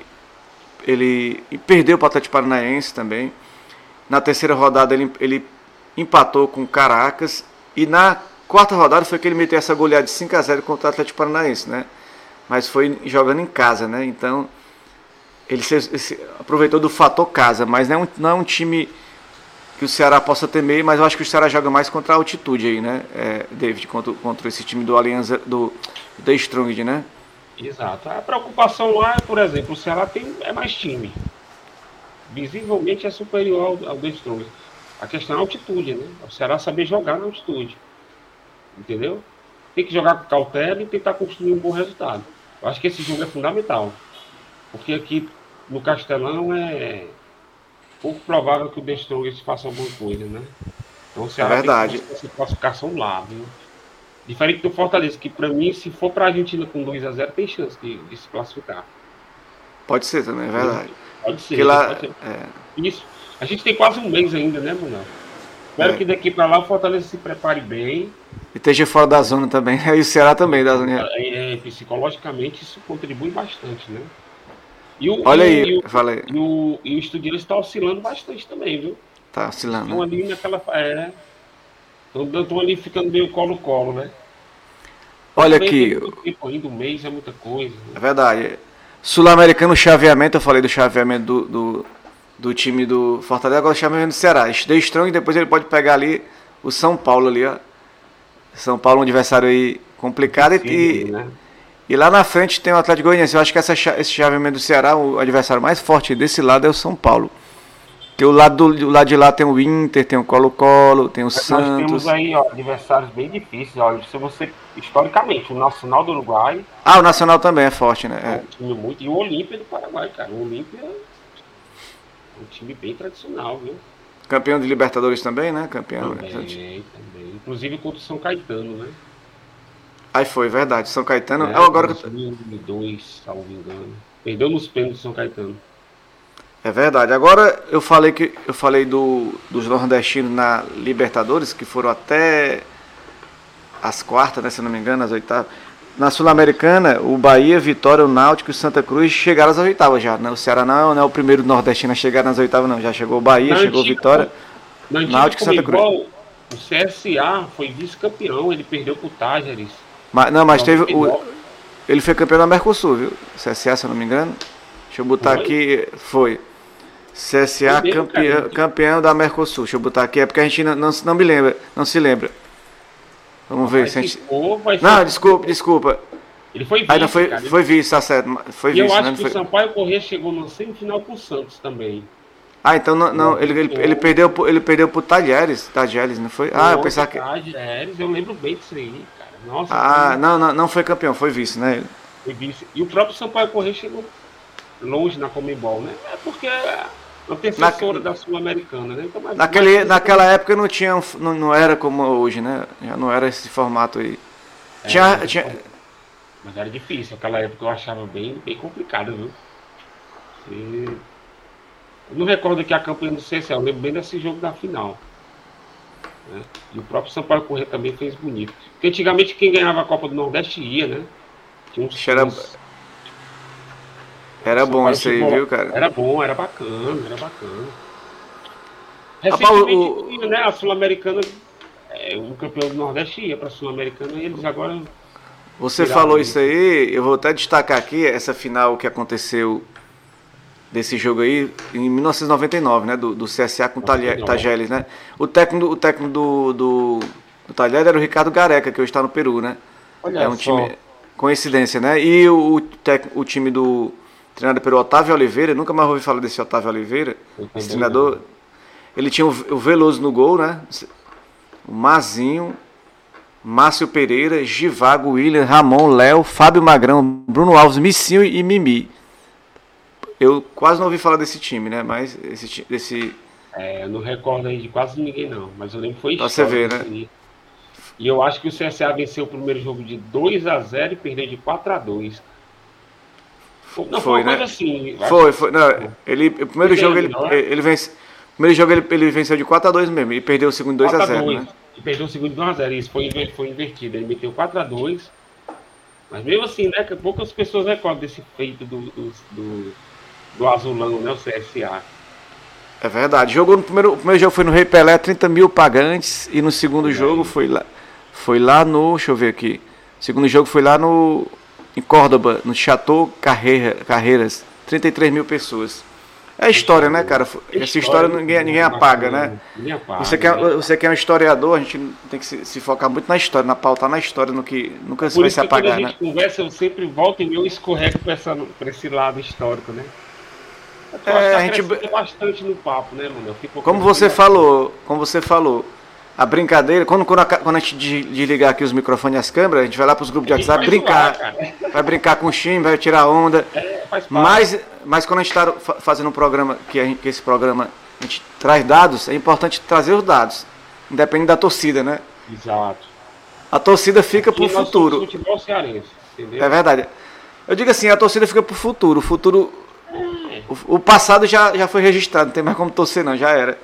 perdeu para o Atlético Paranaense também. Na terceira rodada ele empatou com o Caracas e na quarta rodada foi que ele meteu essa goleada de 5-0 contra o Atlético Paranaense, né? Mas foi jogando em casa, né? Então ele se aproveitou do fator casa, mas não é um time que o Ceará possa temer, mas eu acho que o Ceará joga mais contra a altitude aí, né, David, contra esse time do Alianza, do The Strong, né? Exato. A preocupação lá é, por exemplo, o Ceará é mais time. Visivelmente é superior ao The Strongest. A questão é a altitude, né? O Ceará saber jogar na altitude. Entendeu? Tem que jogar com cautela e tentar construir um bom resultado. Eu acho que esse jogo é fundamental. Porque aqui no Castelão é pouco provável que o The Strongest faça alguma coisa, né? Então o É Ceará tem que verdade. buscar essa classificação lá, viu? Diferente do Fortaleza, que pra mim, se for pra Argentina com 2-0, tem chance de se classificar. Pode ser também, é verdade. Pode Porque ser, lá pode ser. Isso. A gente tem quase um mês ainda, né, Manuel? Espero é, que daqui pra lá o Fortaleza se prepare bem. e esteja fora da zona também, e o Ceará também da zona. Psicologicamente, isso contribui bastante, né? E o, e Olha o, aí, e o, eu falei, e o Estudiantes está oscilando bastante também, viu? tá oscilando, Estão né? ali naquela. Estão ali ficando meio colo-colo, né? Olha Tudo bem que é aqui, muito tempo ainda, um mês é muita coisa, né? é verdade. Sul-Americano, chaveamento, eu falei do chaveamento do time do Fortaleza, agora o chaveamento do Ceará. The Strong e depois ele pode pegar ali o São Paulo ali, ó. São Paulo, um adversário aí complicado. Difícil, né? E lá na frente tem o Atlético Goianiense. Eu acho que esse chaveamento do Ceará, o adversário mais forte desse lado é o São Paulo. Porque do lado de lá tem o Inter, tem o Colo-Colo, tem o Mas nós temos Santos. aí, ó, adversários bem difíceis. Olha, se você, historicamente, o Nacional do Uruguai Ah, o Nacional também é forte, né? é É. um time muito. E o Olímpia do Paraguai, cara. O Olímpia é um time bem tradicional, viu? Campeão de Libertadores também, né? Campeão. Também. Inclusive contra o São Caetano, né? Aí foi, verdade. São Caetano. né? Agora 2002, salvo engano. Perdeu nos pênaltis do São Caetano. é verdade. Agora eu falei dos nordestinos na Libertadores, que foram até as quartas, né, se não me engano, as oitavas. Na Sul-Americana, o Bahia, Vitória, o Náutico e o Santa Cruz chegaram às oitavas já, né? O Ceará não é o primeiro nordestino a chegar nas oitavas, não. Já chegou o Bahia, chegou o Vitória, Náutico e Santa Cruz. O CSA foi vice-campeão, ele perdeu pro Tágeres. Mas teve ele foi campeão da Mercosul, viu? CSA, se eu não me engano. Deixa eu botar aqui, foi. CSA campeão da Mercosul. Deixa eu botar aqui, é porque a gente não me lembra, não se lembra. Vamos ver se a gente... Não, desculpa. Ele foi vice, ainda foi vice, tá certo. Foi vice, eu acho né? que o Sampaio Corrêa chegou na semifinal com o Santos também. Então ele perdeu pro Talheres, não foi? Eu pensava que... Talheres, eu lembro bem disso aí, cara. Nossa. Não foi campeão, foi vice, né? Foi vice. E o próprio Sampaio Corrêa chegou longe na Conmebol, né? É porque é a antecessora da Sul-Americana, né? Então, naquela época não era como hoje, né? Já não era esse formato aí. Mas era difícil, aquela época eu achava bem complicado, viu? Eu não recordo aqui a campanha do CSA, eu lembro bem desse jogo da final. Né? E o próprio Sampaio Corrêa também fez bonito. Porque antigamente quem ganhava a Copa do Nordeste ia, né? Tinha Era bom isso aí, viu, cara? Era bom, era bacana. Recentemente, né, a Sul-Americana, o campeão do Nordeste ia para a Sul-Americana e eles agora... Você falou isso aí, eu vou até destacar aqui essa final que aconteceu desse jogo aí em 1999, né, do CSA com o Tajeres, né? O técnico do Tajeres era o Ricardo Gareca, que hoje está no Peru, né? Olha um time, coincidência, né? E o time do treinado pelo Otávio Oliveira, nunca mais ouvi falar desse Otávio Oliveira, esse treinador. Ele tinha o Veloso no gol, né? O Mazinho, Márcio Pereira, Givago, William, Ramon, Léo, Fábio Magrão, Bruno Alves, Missinho e Mimi. Eu quase não ouvi falar desse time, né? Mas eu não recordo aí de quase ninguém não, mas eu lembro que foi história. Você vê, né? E eu acho que o CSA venceu o primeiro jogo de 2-0 e perdeu de 4-2. Não foi uma coisa, né? Assim. Foi. Não, o primeiro jogo ele venceu. O primeiro jogo ele venceu de 4-2 mesmo e perdeu o segundo 2-0, né? E perdeu o segundo 2-0, isso foi invertido. Ele meteu 4-2. Mas mesmo assim, né? Que poucas pessoas recordam desse feito do Azulão, né? O CSA. É verdade. O primeiro jogo foi no Rei Pelé, 30 mil pagantes. E no segundo jogo foi lá no... Deixa eu ver aqui. O segundo jogo foi lá em Córdoba, no Chateau Carreiras. 33 mil pessoas. É história, né, cara? Essa história ninguém apaga, né? Ninguém apaga. Você que é um historiador, a gente tem que se focar muito na história, na pautar na história, no que nunca vai se apagar, né? Quando a gente conversa, eu sempre volto e eu escorrego para esse lado histórico, né? A gente bastante no papo, né, mano? Como você falou, a brincadeira, quando a gente desligar aqui os microfones e as câmeras, a gente vai lá para os grupos de WhatsApp brincar. Vai brincar com o time, vai tirar onda. Mas quando a gente está fazendo um programa, que esse programa a gente traz dados, é importante trazer os dados, independente da torcida, né? Exato. A torcida fica para o futuro. Futebol cearense, entendeu? É verdade. Eu digo assim, a torcida fica para o futuro. O passado já foi registrado, não tem mais como torcer não, já era.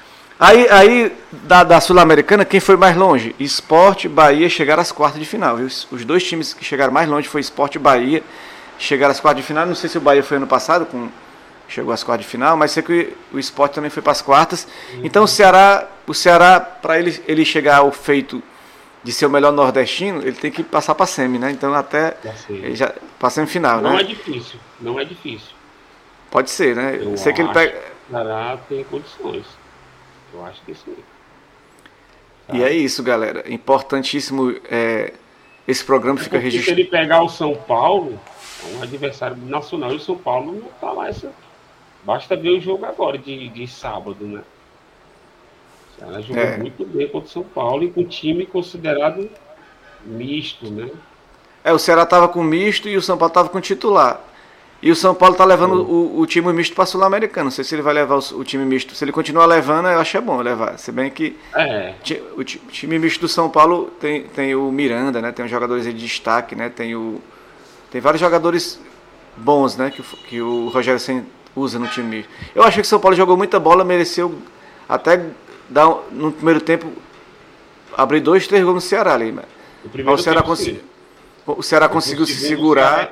Aí da Sul-Americana, quem foi mais longe? Sport e Bahia chegaram às quartas de final, viu? Os dois times que chegaram mais longe foi Sport e Bahia, chegaram às quartas de final. Não sei se o Bahia foi ano passado, chegou às quartas de final, mas sei que o Sport também foi para as quartas. Então o Ceará para ele chegar ao feito de ser o melhor nordestino, ele tem que passar para a semi, né? Então até para a semifinal, né? Não é difícil. Pode ser, né? Eu sei que ele pega. O Ceará tem condições. Eu acho que sim. E é isso, galera. Importantíssimo. Esse programa fica registrado. Se ele pegar o São Paulo, é um adversário nacional, e o São Paulo não está lá. Basta ver o jogo agora, de sábado, né? O Ceará jogou muito bem contra o São Paulo e com um time considerado misto, né? O Ceará estava com misto e o São Paulo estava com titular. E o São Paulo está levando o time misto para a Sul-Americana. Não sei se ele vai levar o time misto. Se ele continuar levando, eu acho que é bom levar. Se bem que o time misto do São Paulo tem o Miranda, né? Tem os jogadores de destaque, né? Tem vários jogadores bons, né? Que o Rogério Ceni usa no time misto. Eu achei que o São Paulo jogou muita bola, mereceu até no primeiro tempo abrir 2, 3 gols no Ceará ali. Mas o Ceará conseguiu se segurar.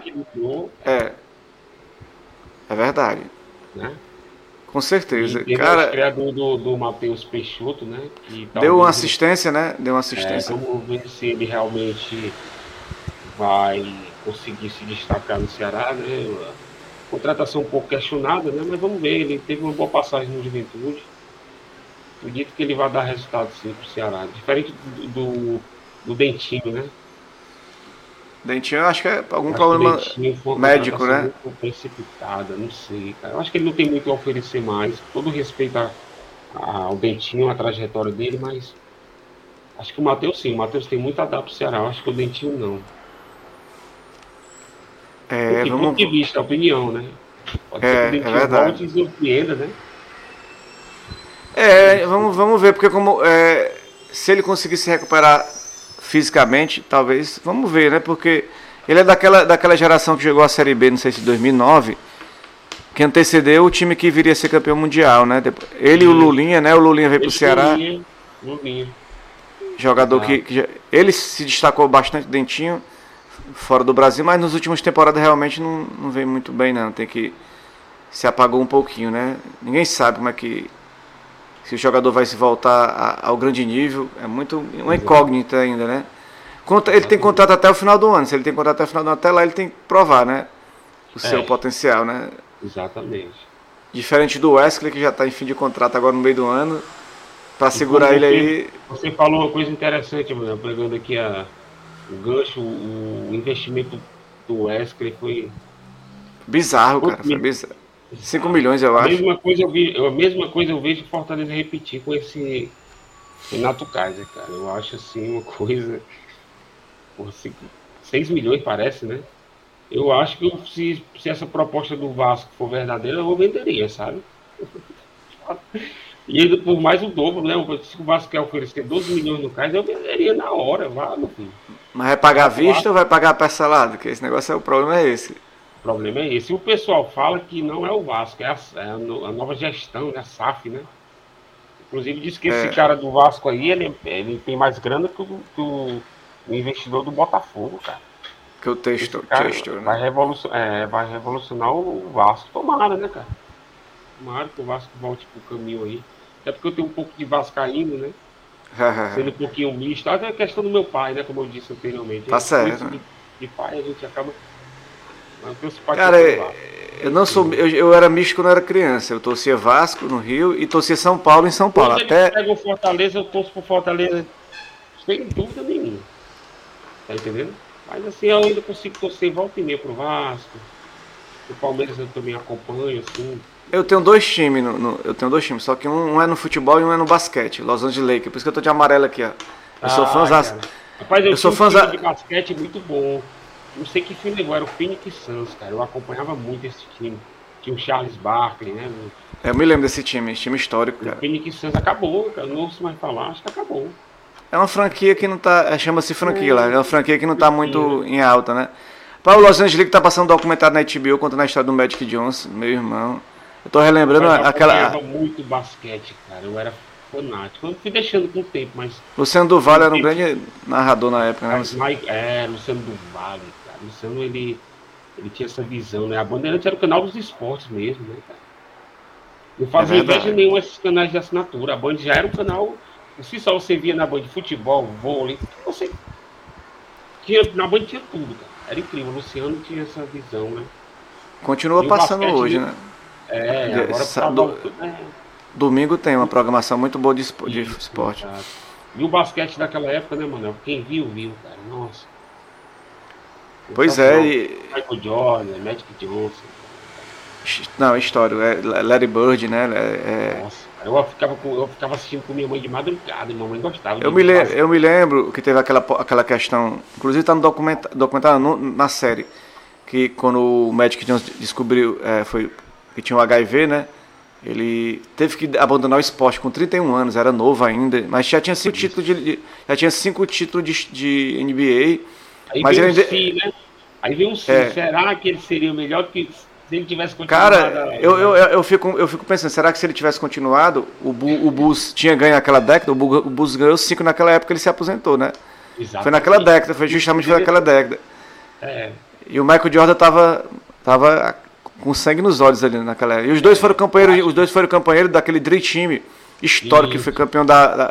É verdade. Né? Com certeza. E cara, o criador do Matheus Peixoto, né? Que deu uma assistência, né? Deu uma assistência. Vamos ver se ele realmente vai conseguir se destacar no Ceará, né? Contratação um pouco questionada, né? Mas vamos ver. Ele teve uma boa passagem no Juventude. Acredito que ele vai dar resultado sim pro Ceará. Diferente do Dentinho, né? Dentinho, eu acho que é algum problema médico, né? Muito precipitada, não sei, cara. Eu acho que ele não tem muito a oferecer mais. Todo respeito ao Dentinho, a trajetória dele, mas acho que o Matheus sim. O Matheus tem muito a dar pro Ceará. Eu acho que o Dentinho não. Ponto de vista, opinião, né? Pode ser que o Dentinho volte e surpreenda, né? Vamos ver, porque se ele conseguir se recuperar fisicamente, talvez, vamos ver, né? Porque ele é daquela geração que jogou a Série B, não sei se 2009, que antecedeu o time que viria a ser campeão mundial, né? Ele e o Lulinha, né? O Lulinha veio pro Ceará. Lulinha. Jogador que ele se destacou bastante, Dentinho, fora do Brasil, mas nas últimas temporadas realmente não veio muito bem, não. Tem que se apagou um pouquinho, né? Ninguém sabe como é que se o jogador vai se voltar ao grande nível, é muito uma incógnita ainda, né? Ele tem contrato até o final do ano. Se ele tem contrato até o final do ano, até lá ele tem que provar, né? O seu potencial, né? Exatamente. Diferente do Wesley, que já está em fim de contrato agora no meio do ano, para segurar ele aí. Você falou uma coisa interessante, mano, pegando aqui o gancho, o investimento do Wesley foi bizarro, cara. Foi bizarro. 5 milhões, eu acho. A mesma coisa eu vejo o Fortaleza repetir com esse Renato Kaiser, cara. Eu acho assim uma coisa. 6 milhões parece, né? Eu acho que se essa proposta do Vasco for verdadeira, eu venderia, sabe? E ainda por mais o dobro, né? Se o Vasco quer oferecer 12 milhões no Kaiser, eu venderia na hora, vá, meu filho. Mas vai pagar à vista ou vai pagar parcelado? Que esse negócio o problema é esse. O problema é esse. O pessoal fala que não é o Vasco, é a nova gestão, né? A SAF, né? Inclusive diz que esse cara do Vasco aí, ele tem mais grana que o investidor do Botafogo, cara. Que o texto, né? Vai revolucionar o Vasco. Tomara, né, cara? Tomara que o Vasco volte pro caminho aí. Até porque eu tenho um pouco de vascaíno, né? Sendo um pouquinho misto. Até a questão do meu pai, né? Como eu disse anteriormente. Tá certo. De pai a gente acaba... Cara, eu era misto quando eu era criança. Eu torcia Vasco no Rio e torcia São Paulo em São Paulo. Quando ele pega o Fortaleza, eu torço pro Fortaleza sem dúvida nenhuma. Tá entendendo? Mas assim, eu ainda consigo torcer volta e meia pro Vasco. O Palmeiras eu também acompanho, assim. Eu tenho 2 times, eu tenho 2 times, só que um é no futebol e um é no basquete, Los Angeles Lakers. Por isso que eu tô de amarelo aqui, ó. Eu sou fãzão. Rapaz, eu sou fãzão de basquete muito bom. Não sei que time agora, era o Phoenix Suns, cara. Eu acompanhava muito esse time. Tinha o Charles Barkley, né? Eu me lembro desse time histórico, cara. O Phoenix Suns acabou, cara. Não ouço mais falar, acho que acabou. É uma franquia que não tá. Chama-se franquia lá. É uma franquia que não tá muito em alta, né? Para o Los Angeles que tá passando um documentário na HBO contando a história do Magic Johnson, meu irmão. Eu tô relembrando aquela. Eu acompanhava muito basquete, cara. Eu era fanático. Eu fui deixando com o tempo, mas. Luciano do Vale era um grande narrador na época, né? Luciano do Vale. O Luciano, ele tinha essa visão, né? A Bandeirantes era o canal dos esportes mesmo, né, cara? Não fazia inveja nenhuma esses canais de assinatura. A Band já era um canal... Se só você via na Band futebol, vôlei, na Band tinha tudo, cara. Era incrível. O Luciano tinha essa visão, né? Continua passando hoje, né? Agora domingo tem uma programação muito boa de esporte. E o basquete daquela época, né, mano? Quem viu, cara. Nossa. Pois é, Michael Jordan, Magic Johnson. Não, história, Larry Bird, né? Nossa, eu ficava assistindo com minha mãe de madrugada, e minha mãe gostava. Eu me lembro que teve aquela questão, inclusive tá no documentário na série, que quando o Magic Johnson descobriu foi que tinha o HIV, né? Ele teve que abandonar o esporte com 31 anos, era novo ainda, mas já tinha 5 títulos de NBA. Aí Mas veio ele um ainda, sim, né? Aí veio um sim. Será que ele seria melhor do que se ele tivesse continuado? cara, eu fico pensando, será que se ele tivesse continuado, o Bulls tinha ganho naquela década, o Bulls ganhou 5 naquela época, ele se aposentou, né? Exatamente. Foi naquela década, foi justamente naquela década. E o Michael Jordan tava com sangue nos olhos ali naquela época. E os dois foram companheiros daquele Dream Team histórico que foi campeão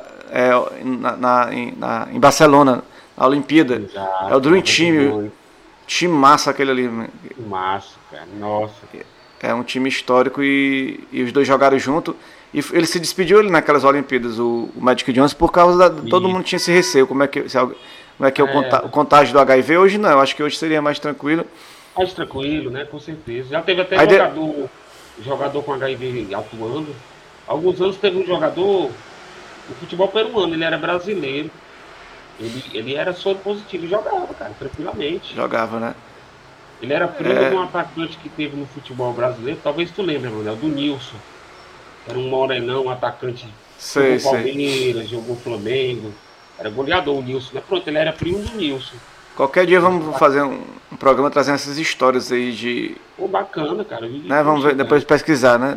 em Barcelona, na Olimpíada. Exato, é o Dream Team, time massa aquele ali. Massa, cara, nossa. É um time histórico e os dois jogaram junto. E ele se despediu ali naquelas Olimpíadas, o Magic Johnson, por causa todo mundo tinha esse receio. Como é que é o contágio do HIV? Hoje não, eu acho que hoje seria mais tranquilo. Mais tranquilo, né? Com certeza. Já teve até jogador com HIV atuando. Alguns anos teve um jogador no futebol peruano, ele era brasileiro. Ele era soro positivo e jogava, cara, tranquilamente. Jogava, né? Ele era primo de um atacante que teve no futebol brasileiro, talvez tu lembre, Manuel, do Nilson. Era um morenão, um atacante. Jogou Palmeiras, jogou Flamengo. Era goleador o Nilson, né? Pronto, ele era primo do Nilson. Qualquer dia vamos fazer um programa trazendo essas histórias aí de... Pô, bacana, cara. Né? Vamos ver, depois pesquisar, né?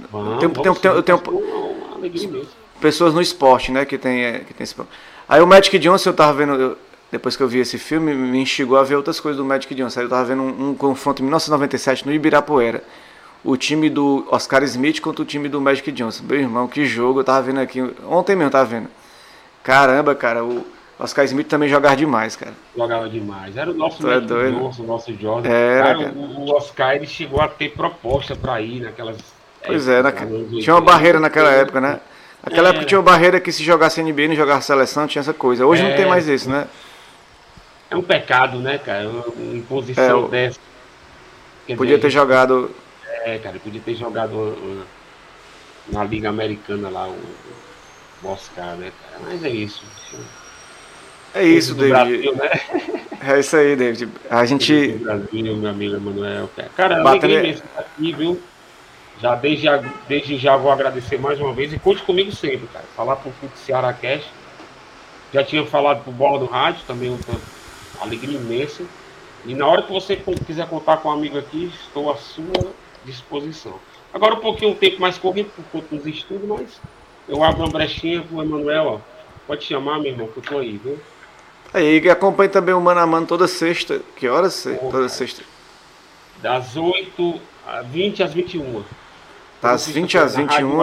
Eu tenho uma alegria mesmo. Pessoas no esporte, né? Que tem esse... Aí o Magic Johnson, eu tava vendo... Depois que eu vi esse filme, me instigou a ver outras coisas do Magic Johnson. Aí eu tava vendo um confronto em 1997 no Ibirapuera. O time do Oscar Smith contra o time do Magic Johnson. Meu irmão, que jogo. Eu tava vendo aqui... Ontem mesmo eu tava vendo. Caramba, cara, o Oscar Smith também jogava demais, cara. Jogava demais. Era o nosso Magic Johnson, o nosso Jordan. Cara, o Oscar, ele chegou a ter proposta pra ir naquelas... Pois tinha uma barreira naquela época, né? Naquela época tinha uma barreira que se jogasse NBA e não jogasse seleção, tinha essa coisa. Hoje não tem mais isso, né? É um pecado, né, cara? Uma imposição dessa. Podia ter jogado... cara, podia ter jogado na Liga Americana lá, o Oscar, né, cara? Mas é isso. É isso, David. Brasil, né? É isso aí, David. A gente... Brasil, meu amigo Emanuel. Cara, alegria mesmo estar aqui, viu? Desde já vou agradecer mais uma vez e conte comigo sempre, cara. Falar pro Ceará Cash. Já tinha falado pro Bola do Rádio, também uma alegria imensa. E na hora que você quiser contar com um amigo aqui, estou à sua disposição. Agora um tempo mais corrido por conta dos estudos, mas eu abro uma brechinha pro Emanuel, ó. Pode chamar, meu irmão, que eu tô aí, viu? Aí, que acompanha também o Mano a Mano toda sexta. Que horas? Toda sexta? Das 20 às 21. Das 20 às 21.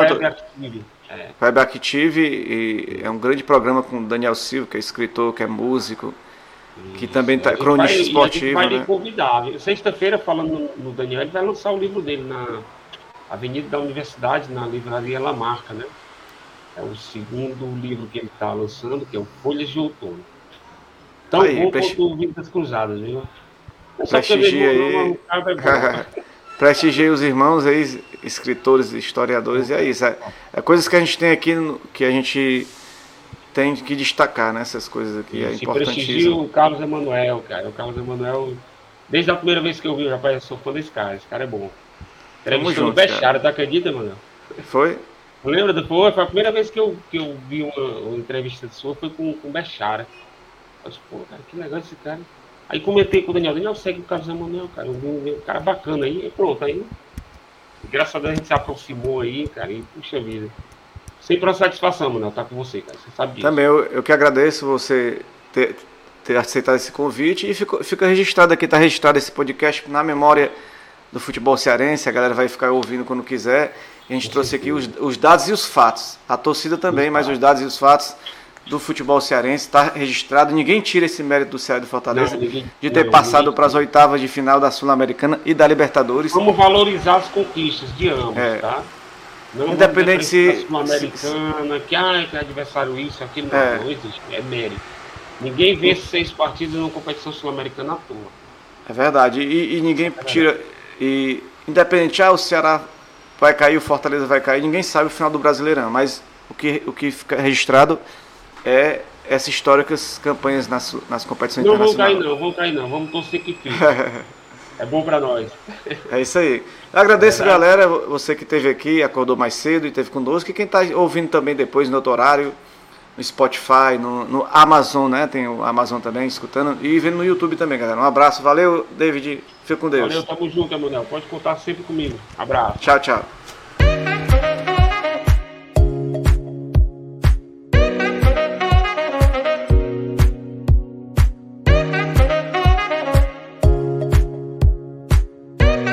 Web Active, e é um grande programa com o Daniel Silva, que é escritor, que é músico, que também tá cronista esportivo. A gente vai né? lhe convidar. Sexta-feira, falando no Daniel, ele vai lançar o livro dele na Avenida da Universidade, na livraria La Marca, né? É o segundo livro que ele está lançando, que é o Folhas de Outono. Então, bom quanto Vidas Cruzadas, viu? Prestigia aí. Prestigiei os irmãos aí, escritores, historiadores, e é isso. É coisas que a gente tem aqui, que a gente tem que destacar, né? Essas coisas aqui, é importantíssimo. Prestigio o Carlos Emanuel, cara. O Carlos Emanuel, desde a primeira vez que eu vi, rapaz, eu sou fã desse cara é bom. Entrevistou o Bechara, tu acredita, Emanuel? Foi? Lembra depois? Foi a primeira vez que eu vi uma entrevista sua, foi com o Bechara. Eu disse, pô, cara, que legal esse cara. Aí comentei com o Daniel segue o Carlos Emanuel, cara, um cara bacana aí, e pronto, aí, graças a Deus a gente se aproximou aí, cara, e puxa vida. Sempre uma satisfação, Manuel, estar com você, cara, você sabe disso. Também, eu que agradeço você ter aceitado esse convite, e fica registrado aqui, está registrado esse podcast na memória do futebol cearense, a galera vai ficar ouvindo quando quiser. A gente trouxe aqui os dados e os fatos, a torcida também, mas os dados e os fatos do futebol cearense, está registrado, ninguém tira esse mérito do Ceará e do Fortaleza de ter passado para as oitavas de final da Sul-Americana e da Libertadores. Vamos valorizar as conquistas de ambos, tá? Não independente se Sul-Americana, que é adversário isso, aquilo, não existe, é mérito. Ninguém vence 6 partidas numa competição sul-americana à toa. É verdade, e ninguém tira, e independente, o Ceará vai cair, o Fortaleza vai cair, ninguém sabe o final do Brasileirão, mas o que fica registrado é essas históricas campanhas nas competições internacionais. Não vão cair não, vamos torcer que fique. É bom para nós. É isso aí. Eu agradeço, galera, você que esteve aqui, acordou mais cedo e esteve conosco, e quem está ouvindo também depois no outro horário, no Spotify, no Amazon, né? Tem o Amazon também, escutando, e vendo no YouTube também, galera. Um abraço, valeu, David, fica com Deus. Valeu, tamo junto, Emanuel. Pode contar sempre comigo. Abraço. Tchau, tchau.